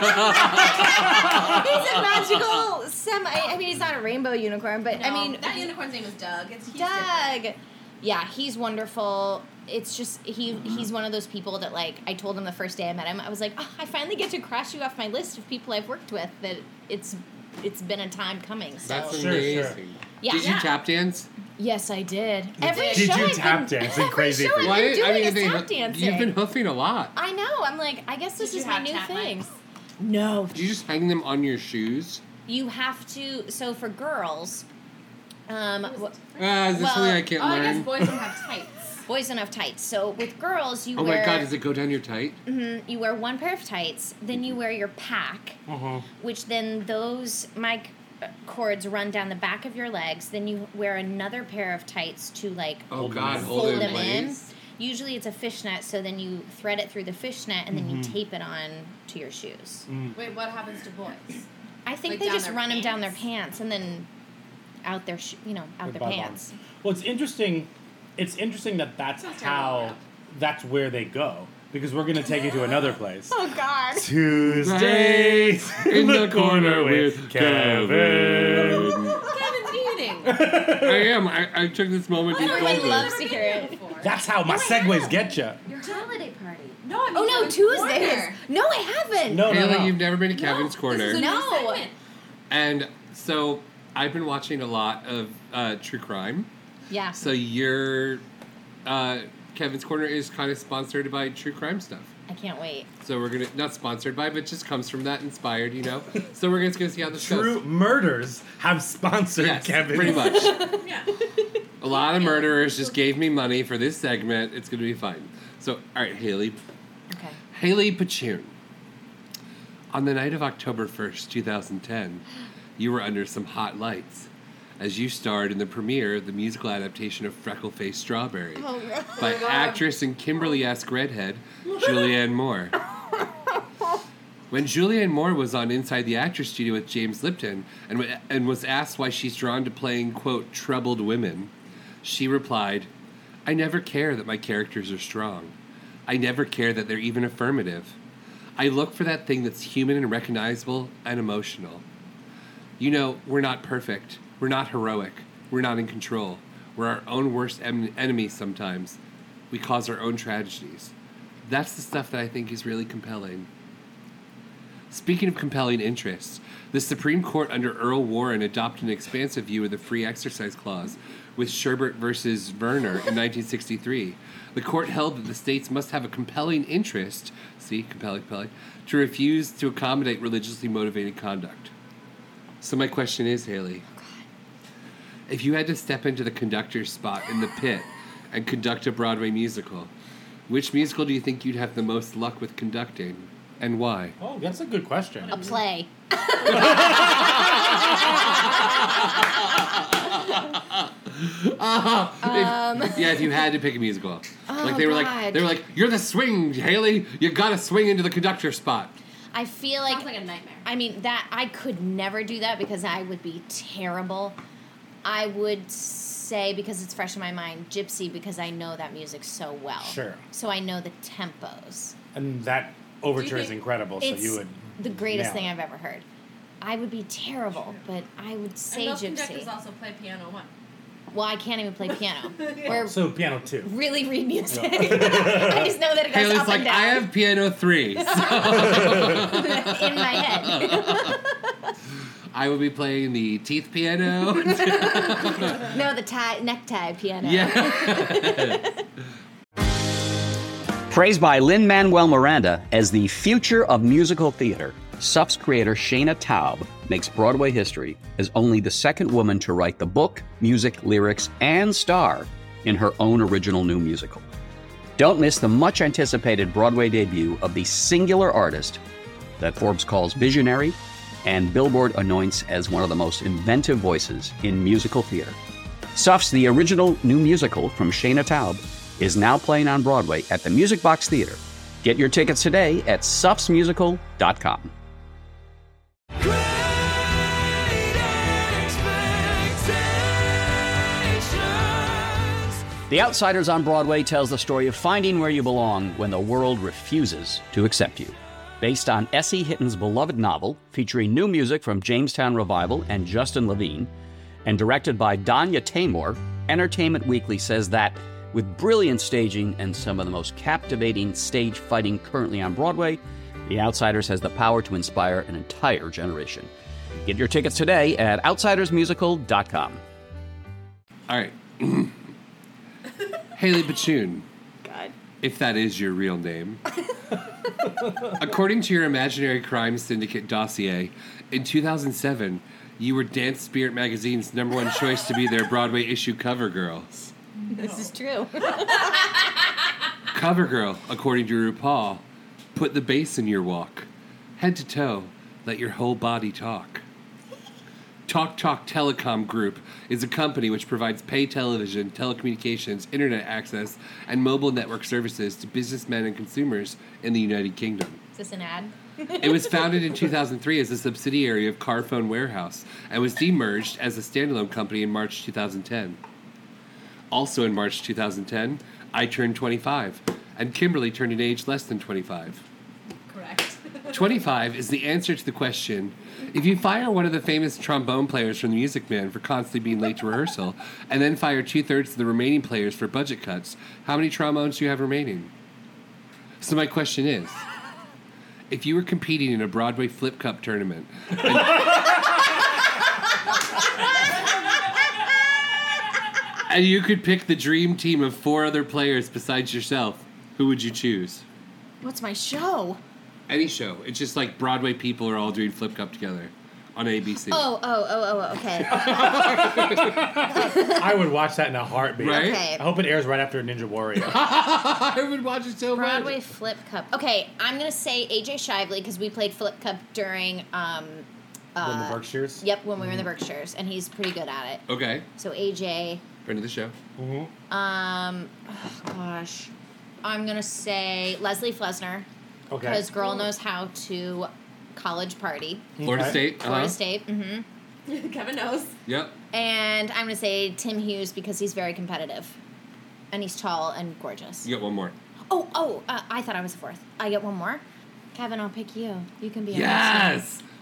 He's a magical semi. I mean, he's not a rainbow unicorn, but I No, mean, that unicorn's name is Doug. It's he's Doug. Yeah, he's wonderful. It's just he he's one of those people that, like, I told him the first day I met him, I was like, oh, I finally get to cross you off my list of people I've worked with. That it's it's been a time coming. So That's Sure, amazing. sure. Yeah. Did you Yeah. tap dance? yes, I did. Every Did show you I've tap been, dance in every Crazy show for I've You? Why- been doing I mean, is they- tap dancing. you've been hoofing a lot. I know. I'm like, I guess this Did is you my have new tap thing. mics? No, Did you just hang them on your shoes? you have to. So for girls, um, wh- Ah, is this Well, something I can't Oh, I guess learn? boys don't have tights. boys don't have tights. So with girls, you Oh wear. my god, does it go down your tight? Mhm, you wear one pair of tights, then you wear your pack, Uh-huh. which then those mic cords run down the back of your legs. Then you wear another pair of tights to, like, Oh god, fold hold it in them in. place. Usually it's a fishnet, so then you thread it through the fishnet and then you Mhm. tape it on to your shoes. Wait, what happens to boys? I think Like they down just their run them down their pants? pants and then out their, sh- you know, out With their bum pants. bum. Well, it's interesting. It's interesting that that's Sounds how terrible. that's where they go because we're gonna take you to another place. Oh God! Tuesdays In the corner with Kevin. Kevin's eating. I am. I, I took this moment to eat Everybody Goldberg. loves to hear it. That's how my segues get you. Your holiday party. No, I mean Oh no, Kevin's Tuesdays! corner. No, I haven't. No, no, Haley, no. you've never been to Kevin's This is Corner. a new No. segment. And so I've been watching a lot of uh, true crime. Yeah. So your uh, Kevin's Corner is kind of sponsored by true crime stuff. I can't wait. So we're gonna not sponsored by, but just comes from that, inspired, you know. So we're gonna go see how this True goes. murders have sponsored Yes, Kevin. pretty much. Yeah. A lot of murderers just gave me money for this segment. It's gonna be fine. So, all right, Haley. Okay. Haley Pachun. On the night of October first, two thousand ten, you were under some hot lights as you starred in the premiere of the musical adaptation of Freckle-Faced Strawberry Oh, by actress and Kimberly-esque redhead Julianne Moore. When Julianne Moore was on Inside the Actors Studio with James Lipton and, w- and was asked why she's drawn to playing, quote, troubled women, she replied, I never care that my characters are strong. I never care that they're even affirmative. I look for that thing that's human and recognizable and emotional. You know, we're not perfect. We're not heroic. We're not in control. We're our own worst em- enemies sometimes. We cause our own tragedies. That's the stuff that I think is really compelling. Speaking of compelling interests, the Supreme Court under Earl Warren adopted an expansive view of the free exercise clause with Sherbert versus Verner in nineteen sixty-three. The court held that the states must have a compelling interest, see, compelling, compelling, to refuse to accommodate religiously motivated conduct. So my question is, Haley, if you had to step into the conductor's spot in the pit and conduct a Broadway musical, which musical do you think you'd have the most luck with conducting, and why? Oh, that's a good question. A play. uh, Um. if, yeah, if you had to pick a musical, Oh, like they were like God. they were like, you're the swing, Haley. You gotta swing into the conductor spot. I feel like Sounds like a nightmare. I mean that I could never do that because I would be terrible. I would say, because it's fresh in my mind, Gypsy, because I know that music so well. Sure. So I know the tempos. And that overture is think incredible, so it's you would the greatest nail thing it. I've ever heard. I would be terrible, but I would say and those Gypsy. conductors also play piano one. Well, I can't even play piano. Or So piano two. really read music. I just know that it goes Haley's up like, and down I have piano three. So in my head. I will be playing the teeth piano. No, the tie necktie piano. Yeah. Praised by Lin-Manuel Miranda as the future of musical theater, S U F's creator Shayna Taub makes Broadway history as only the second woman to write the book, music, lyrics, and star in her own original new musical. Don't miss the much-anticipated Broadway debut of the singular artist that Forbes calls visionary and Billboard anoints as one of the most inventive voices in musical theater. S U F's The Original New Musical from Shayna Taub is now playing on Broadway at the Music Box Theater. Get your tickets today at sufs musical dot com. The Outsiders on Broadway tells the story of finding where you belong when the world refuses to accept you. Based on Essie Hitton's beloved novel, featuring new music from Jamestown Revival and Justin Levine, and directed by Danya Tamor, Entertainment Weekly says that, with brilliant staging and some of the most captivating stage fighting currently on Broadway, The Outsiders has the power to inspire an entire generation. Get your tickets today at outsiders musical dot com. All right. Haley Bachun. God. If that is your real name. According to your Imaginary Crime Syndicate dossier, in two thousand seven, you were Dance Spirit magazine's number one choice to be their Broadway issue cover girl. This is true. Cover girl, according to RuPaul, put the bass in your walk. Head to toe, let your whole body talk. Talk Talk Telecom Group is a company which provides pay television, telecommunications, internet access, and mobile network services to businessmen and consumers in the United Kingdom. Is this an ad? It was founded in two thousand three as a subsidiary of Carphone Warehouse and was demerged as a standalone company in March two thousand ten. Also in March two thousand ten, I turned twenty-five, and Kimberly turned an age less than twenty-five. Correct. twenty-five is the answer to the question, if you fire one of the famous trombone players from The Music Man for constantly being late to rehearsal, and then fire two-thirds of the remaining players for budget cuts, how many trombones do you have remaining? So my question is, if you were competing in a Broadway Flip Cup tournament, and, and you could pick the dream team of four other players besides yourself, who would you choose? What's my show? Any show. It's just like Broadway people are all doing Flip Cup together on A B C. Oh, oh, oh, oh, okay. I would watch that in a heartbeat. Right? Okay. I hope it airs right after Ninja Warrior. I would watch it so much. Broadway Flip Cup. Okay, I'm going to say A J Shively because we played Flip Cup during... Um, uh, When the Berkshires? Yep, when we were in the Berkshires, and he's pretty good at it. Okay. So A J... Friend of the show. Mm-hmm. Um, oh gosh. I'm going to say Leslie Flesner. Okay. Because girl knows how to college party. Florida Okay. State. Florida Uh-huh. State, mm-hmm. Kevin knows. Yep. And I'm going to say Tim Hughes because he's very competitive. And he's tall and gorgeous. You got one more. Oh, oh, uh, I thought I was the fourth. I get one more? Kevin, I'll pick you. You can be on Yes!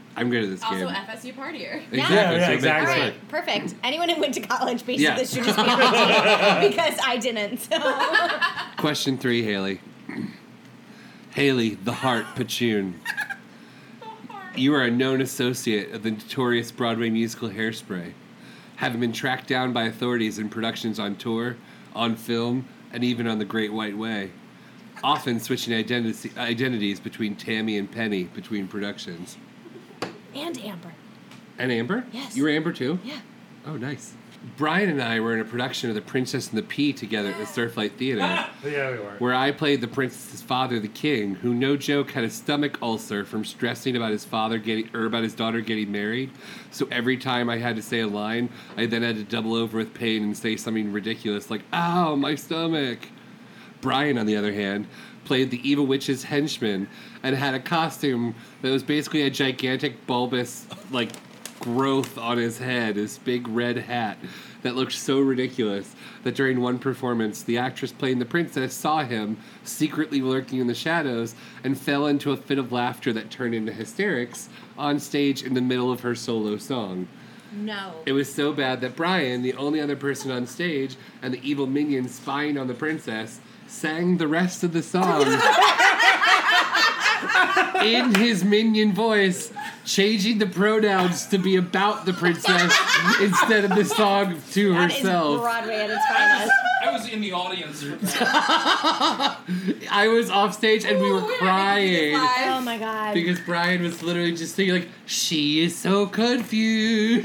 I'm good at this Also, game. F S U partier. Exactly. Yeah, so make All this right, work. perfect. Anyone who went to college basically Yeah. should just be on the team because I didn't. Question three, Haley. Haley, the Heart Pachoon. You are a known associate of the notorious Broadway musical Hairspray, having been tracked down by authorities in productions on tour, on film, and even on The Great White Way, often switching identity, identities between Tammy and Penny between productions. And Amber. And Amber? Yes. You were Amber too? Yeah. Oh, nice. Brian and I were in a production of The Princess and the Pea together at the Surflight Theater. Yeah, we were. Where I played the princess's father, the king, who, no joke, had a stomach ulcer from stressing about his father getting, or about his daughter getting married. So every time I had to say a line, I then had to double over with pain and say something ridiculous like, "Ow, my stomach." Brian, on the other hand, played the evil witch's henchman and had a costume that was basically a gigantic bulbous, like, growth on his head, his big red hat that looked so ridiculous that during one performance, the actress playing the princess saw him secretly lurking in the shadows and fell into a fit of laughter that turned into hysterics on stage in the middle of her solo song. No. It was so bad that Brian, the only other person on stage, and the evil minion spying on the princess, sang the rest of the song in his minion voice, changing the pronouns to be about the princess instead of the song to That is herself. Broadway at its finest. I was in the audience. I was off stage and we were crying Oh my god. because Brian was literally just singing like, "She is so confused."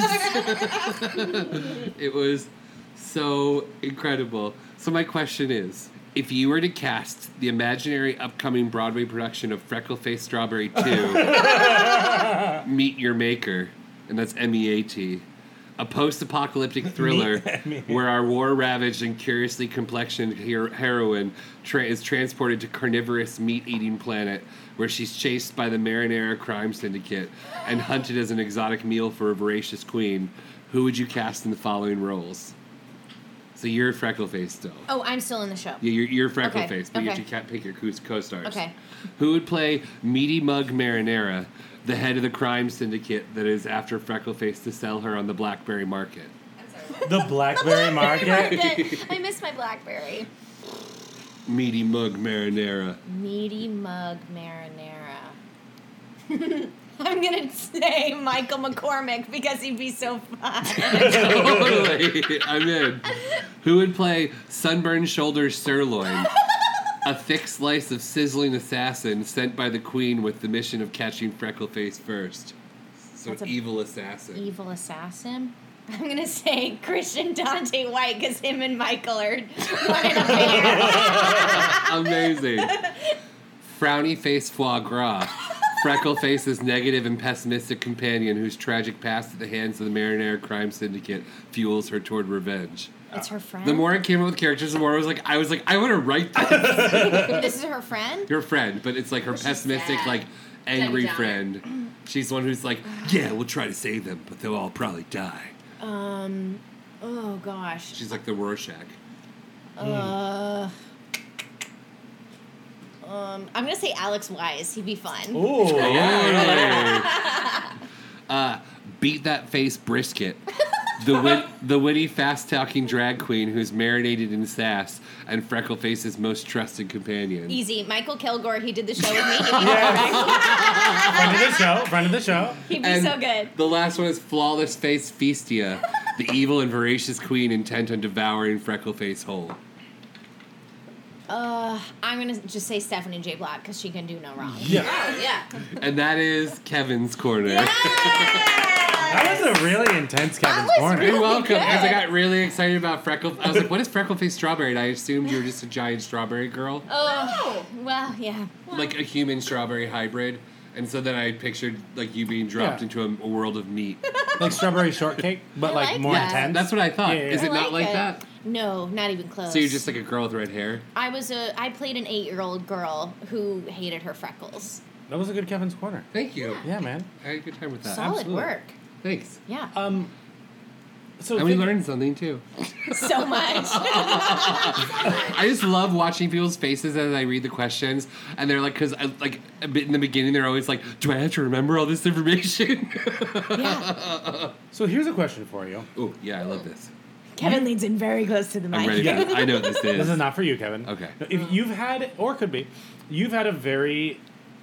It was so incredible. So my question is, if you were to cast the imaginary upcoming Broadway production of Freckleface Strawberry two, Meet Your Maker, and that's M E A T, a post-apocalyptic thriller where our war-ravaged and curiously complexioned hero- heroine tra- is transported to carnivorous meat-eating planet where she's chased by the Marinara crime syndicate and hunted as an exotic meal for a voracious queen, who would you cast in the following roles? So you're Freckleface still. Oh, I'm still in the show. Yeah, you're, you're Okay, Freckleface, but you okay. have to ca- pick your co- co-stars. Okay. Who would play Meaty Mug Marinara, the head of the crime syndicate that is after Freckleface to sell her on the Blackberry Market? The Blackberry Market? I miss my Blackberry. Meaty Mug Marinara. Meaty Mug Marinara. I'm gonna say Michael McCormick because he'd be so fun. Totally. I'm in. Who would play Sunburned Shoulders Sirloin, a thick slice of sizzling assassin sent by the queen with the mission of catching Freckleface first? So That's a- evil assassin. Evil assassin. I'm gonna say Christian Dante White because him and Michael are one in a pair. Amazing. Frowny face foie gras. Freckleface's negative and pessimistic companion whose tragic past at the hands of the Marinara crime syndicate fuels her toward revenge. It's her friend. The more I came up with characters, the more I was like, I was like, I want to write this. This is her friend. Your friend, but it's like her pessimistic, sad. like angry Debbie Downer. friend. She's the one who's like, yeah, we'll try to save them, but they'll all probably die. Um. Oh gosh. She's like the Rorschach. Uh. Um. I'm gonna say Alex Wise. He'd be fun. Ooh. uh, beat that face brisket. The wit- the witty, fast-talking drag queen who's marinated in sass and Freckleface's most trusted companion. Easy. Michael Kilgore. He did the show with me. He'd be Friend of the show. Friend of the show. He'd be And so good. The last one is flawless face Feastia, the evil and voracious queen intent on devouring Freckleface whole. Uh, I'm gonna just say Stephanie J. Black because she can do no wrong. Yeah. Oh, yeah. And that is Kevin's corner. That was a really intense Kevin's Corner. You're welcome. Because I got really excited about Freckle. I was like, what is Freckleface Strawberry? And I assumed you were just a giant strawberry girl. Oh, well, yeah. Like a human strawberry hybrid. And so then I pictured like you being dropped Yeah. into a, a world of meat. Like strawberry shortcake, but I like, like more that. intense. That's what I thought. Yeah, yeah, Is yeah. it not like it. that? No, not even close. So you're just like a girl with red hair? I was a. I played an eight-year-old girl who hated her freckles. That was a good Kevin's Corner. Thank you. Yeah, man. I had a good time with that. Solid Absolutely. work. Thanks. Yeah. Um, So and we learned something too. So much. I just love watching people's faces as I read the questions, and they're like, because like a bit in the beginning, they're always like, "Do I have to remember all this information?" Yeah. So here's a question for you. Oh yeah, I love this. Kevin leans in very close to the mic. I'm ready. For this. I know what this is. This is not for you, Kevin. Okay. If you've had, or could be, you've had a very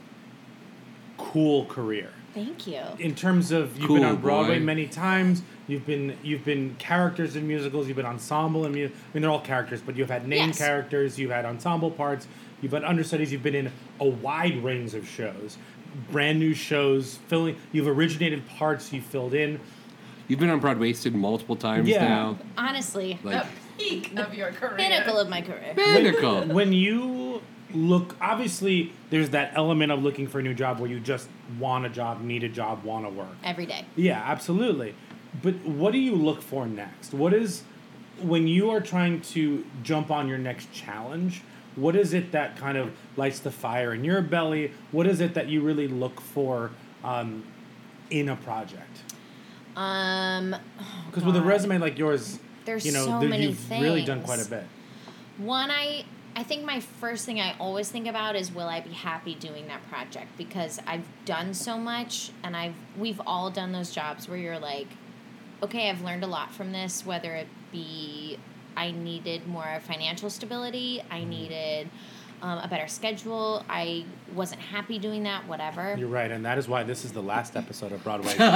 cool career. Thank you. In terms of you've Cool, been on Broadway boy. many times. You've been you've been characters in musicals. You've been ensemble in mu- I mean, they're all characters, but you've had name Yes. characters. You've had ensemble parts. You've had understudies. You've been in a wide range of shows, brand new shows. Filling. You've originated parts. You filled in. You've been on Broadwasted multiple times Yeah. now. Honestly, Like- the Peak of your career. pinnacle of my career. Pinnacle. When you look, obviously, there's that element of looking for a new job where you just want a job, need a job, want to work. Every day. Yeah, absolutely. But what do you look for next? What is, when you are trying to jump on your next challenge, what is it that kind of lights the fire in your belly? What is it that you really look for um, in a project? Um, Because with a resume like yours, There's you know, so there- many you've really done things. quite a bit. One, I I think my first thing I always think about is, will I be happy doing that project? Because I've done so much, and I've we've all done those jobs where you're like, okay, I've learned a lot from this, whether it be I needed more financial stability, I needed um, a better schedule, I wasn't happy doing that, whatever. You're right, and that is why this is the last episode of Broadway. The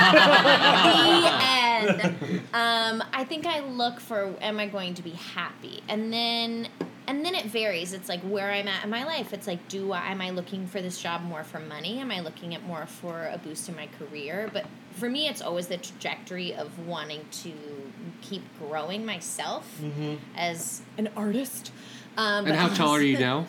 end. Um, I think I look for, am I going to be happy? And then and then it varies. It's like where I'm at in my life. It's like, do I, am I looking for this job more for money? Am I looking at more for a boost in my career? But for me, it's always the trajectory of wanting to keep growing myself Mhm. as an artist. Um, And how tall are you now?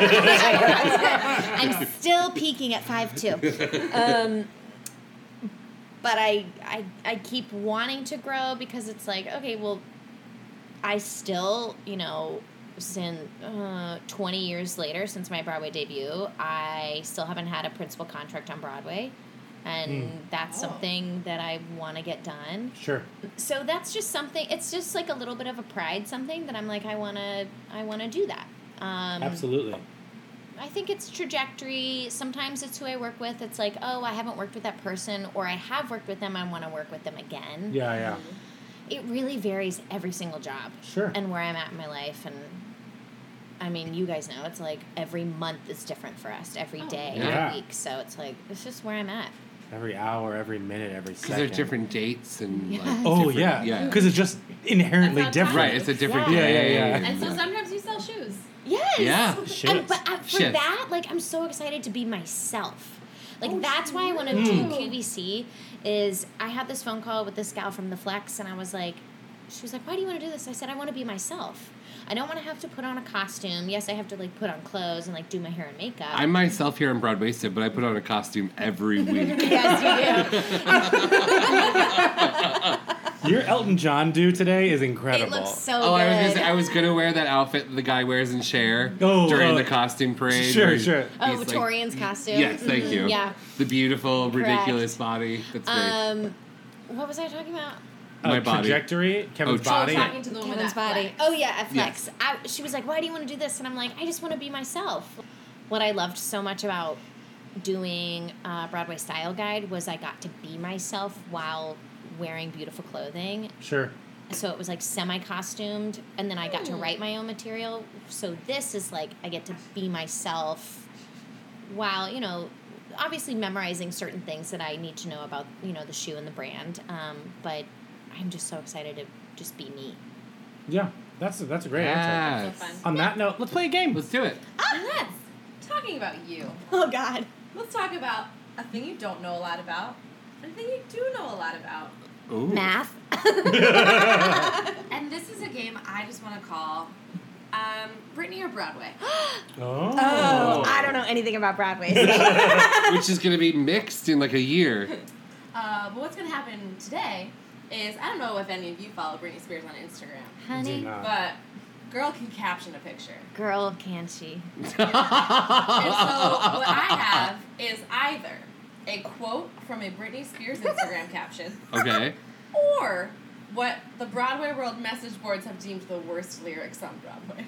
I'm still peaking at five two. Um, but I, I I keep wanting to grow because it's like, okay, well, I still, you know, since uh, twenty years later, since my Broadway debut, I still haven't had a principal contract on Broadway. And Mm. that's Oh. something that I want to get done. Sure. So that's just something, it's just like a little bit of a pride something that I'm like, I want to I want to do that. Um, Absolutely. I think it's trajectory. Sometimes it's who I work with. It's like, oh, I haven't worked with that person, or I have worked with them, I want to work with them again. Yeah, yeah. It really varies every single job. Sure. And where I'm at in my life. And I mean, you guys know, it's like every month is different for us, every day, Yeah. every week. So it's like, it's just where I'm at. Every hour, every minute, every Because second. there's different dates and like Oh different- yeah, yeah. because it's just inherently That's how different. Right, it's a different Yeah, day. yeah, yeah. And so sometimes you sell shoes. Yes. Yeah. And, Shit. but uh, for Shit. that, like, I'm so excited to be myself. Like, Oh, that's why I want to Mm. do Q V C. Is I had this phone call with this gal from the Flex, and I was like, she was like, why do you want to do this? I said, I want to be myself. I don't want to have to put on a costume. Yes, I have to, like, put on clothes and, like, do my hair and makeup. I'm myself here in Broadwasted, but I put on a costume every week. Yes, you do. Your Elton John do today is incredible. It looks so Oh, I was gonna good. say, I was gonna wear that outfit the guy wears in Cher Oh, during uh, the costume parade. sure, where sure. Oh, he's like- Torian's costume. Yes, thank Mhm, you. Yeah. The beautiful, Correct. ridiculous body. That's great. Um, what was I talking about? My uh, body. Trajectory, Kevin's Oh, body. Talking to the woman Kevin's at body. Flex. Oh yeah, at Flex. Yes. I, she was like, "Why do you want to do this?" And I'm like, "I just want to be myself." What I loved so much about doing uh, Broadway Style Guide was I got to be myself while wearing beautiful clothing. Sure. So it was like semi-costumed, and then I got to write my own material. So this is like I get to be myself while, you know, obviously memorizing certain things that I need to know about, you know, the shoe and the brand. Um, but I'm just so excited to just be me. Yeah, that's a, that's a great answer. Yes. So fun. On that note, let's play a game. Let's do it. Let's talking about you. Oh, God. Let's talk about a thing you don't know a lot about, and a thing you do know a lot about. Ooh. Math. And this is a game I just want to call um, Brittany or Broadway. Oh. Oh, I don't know anything about Broadway. Which is gonna be mixed in like a year. Uh, but what's going to happen today is, I don't know if any of you follow Britney Spears on Instagram, Honey, Do not. but girl can caption a picture. girl, can she? And so what I have is either a quote from a Britney Spears Instagram caption Okay. or what the Broadway World message boards have deemed the worst lyrics on Broadway.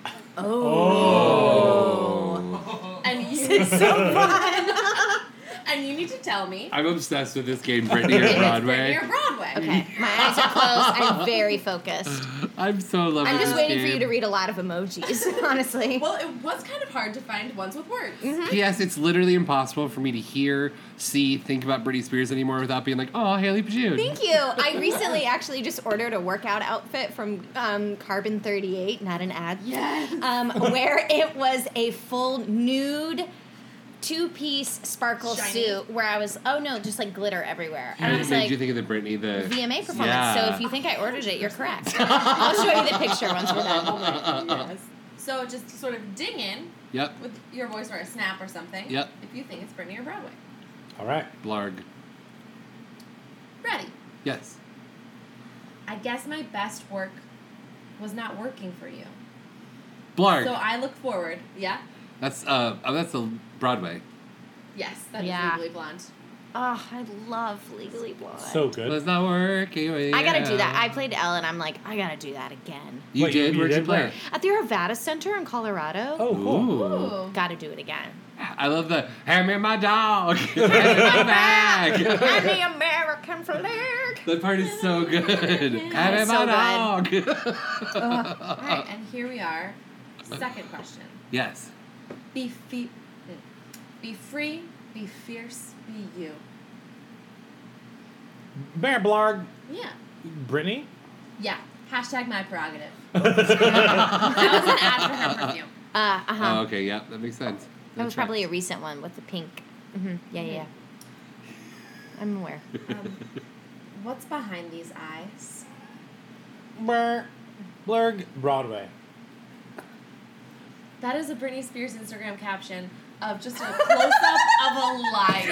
Oh. And you This is so fun. And you need to tell me. I'm obsessed with this game, Brittany or Broadway. Brittany or Broadway. Okay, my eyes are closed. I'm very focused. I'm so loving I'm just this waiting game. for you to read a lot of emojis, honestly. Well, it was kind of hard to find ones with words. P S. It's literally impossible for me to hear, see, think about Britney Spears anymore without being like, oh, Haley Pajune. Thank you. I recently actually just ordered a workout outfit from um, Carbon thirty-eight, not an ad. Yes. Um, where it was a full nude two-piece sparkle Shiny. suit where I was, oh no, just like glitter everywhere. And And I it was made like, you think of the Britney, the V M A performance. Yeah. So if you think I ordered it, you're correct. I'll show you the picture once we're done. Yes. So just sort of ding in Yep. with your voice or a snap or something. Yep. If you think it's Brittany or Broadway. All right. Blarg. Ready. Yes. I guess my best work was not working for you. Blarg. So I look forward. Yeah? That's uh oh, that's a Broadway. Yes, that is Yeah. Legally Blonde. Oh, I love Legally Blonde. So good. Was not working. I gotta do that. I played Elle, and I'm like, I gotta do that again. You Wait, did? you Where'd you did play? where? At the Arvada Center in Colorado. Oh, cool. Ooh. Gotta do it again. I love the hand me my dog. Hand me my bag. And the American flag. That part is so good. Hand me It's my so dog. All right, and here we are. Second question. Yes. Be, fe- be free, be fierce, be you. Bear Blarg. Yeah. Brittany? Yeah. Hashtag my prerogative. That was an ad for her perfume. Uh, uh-huh. Oh, okay, yeah, that makes sense. That was probably a recent one with the pink. Mm-hmm. Yeah, yeah, yeah. I'm aware. Um, what's behind these eyes? Bear Blarg. Broadway. That is a Britney Spears Instagram caption of just a close-up of a lion.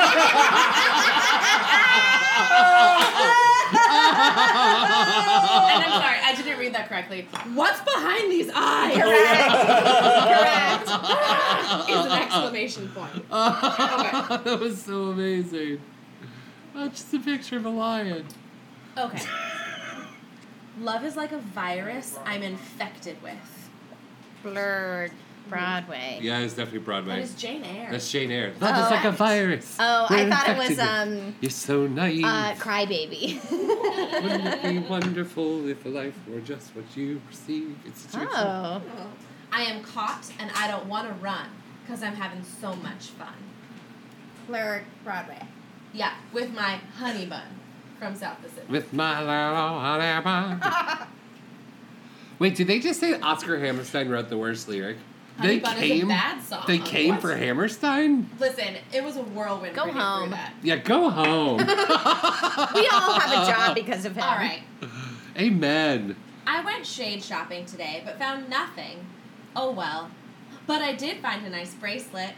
And I'm sorry, I didn't read that correctly. What's behind these eyes? Correct. Correct. Is an exclamation point. Okay. That was so amazing. Oh, just a picture of a lion. Okay. Love is like a virus I'm infected with. Blurred. Broadway. Yeah, it's definitely Broadway. That is Jane Eyre. That's Jane Eyre. Love Oh. is like a virus. Oh, We're I thought it was, infected. um... You're so naive. Uh, Crybaby. Wouldn't it be wonderful if life were just what you perceive? It's a Oh. I am caught and I don't want to run because I'm having so much fun. Blurred. Broadway. Yeah, with my honey bun from South Pacific. With my little honey bun. Wait, did they just say Oscar Hammerstein wrote the worst lyric? Honey They Bun is a came. bad song. They came What? for Hammerstein. Listen, it was a whirlwind. Go for me through home. That. Yeah, go home. We all have a job because of him. All right. Amen. I went shade shopping today, but found nothing. Oh well. But I did find a nice bracelet.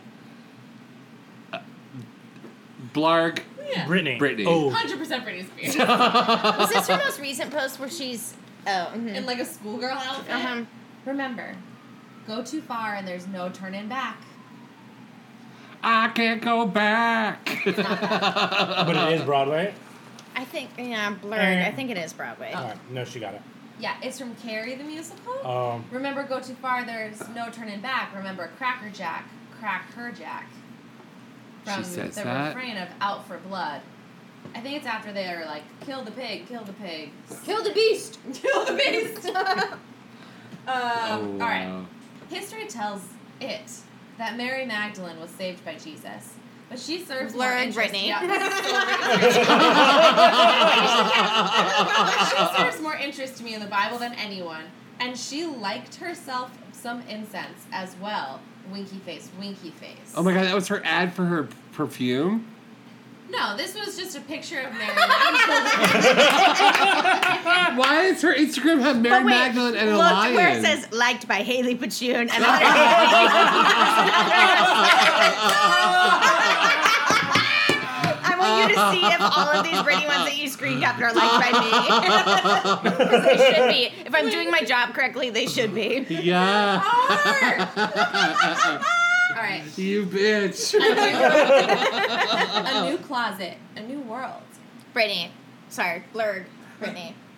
Blarg. Yeah. Brittany. Brittany. Oh. one hundred percent Britney Spears. Was this her most recent post where she's... Oh. Mm-hmm. In like a schoolgirl outfit. Uh-huh. Remember, go too far and there's no turning back. I can't go back. But it is Broadway? I think, yeah, Blurred. Eh. I think it is Broadway. All right. No, she got it. Yeah, it's from Carrie the musical. Um, Remember, go too far, there's no turning back. Remember, Cracker Jack, crack her Jack. From She says the that? refrain of Out for Blood. I think it's after they are like, kill the pig, kill the pig. Kill the beast! Kill the beast! um, Oh, All right. wow. History tells it that Mary Magdalene was saved by Jesus. But she serves more Blurred interest. Brittany. Yeah, this is so Brittany. She serves more interest to me in the Bible than anyone. And she liked herself some incense as well. Winky face, winky face. Oh my god, that was her ad for her perfume? No, this was just a picture of Mary Magdalene. Why does her Instagram have Mary But wait, Magdalene and a look lion? where it says liked by Haley Pachune and I want you to see if all of these Brittany ones that you screen capped are liked by me. Because they should be. If I'm doing my job correctly, they should be. Yeah. All right. You bitch. A new closet, a new world. Brittany. Sorry, Blurred. Brittany.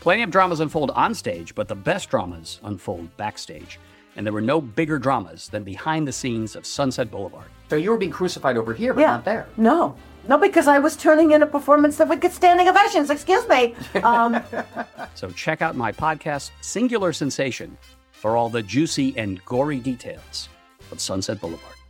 Plenty of dramas unfold on stage, but the best dramas unfold backstage. And there were no bigger dramas than behind the scenes of Sunset Boulevard. So you were being crucified over here, but Yeah. not there. No. No, because I was turning in a performance that would get standing ovations. Excuse me. Um, So check out my podcast, Singular Sensation, for all the juicy and gory details of Sunset Boulevard.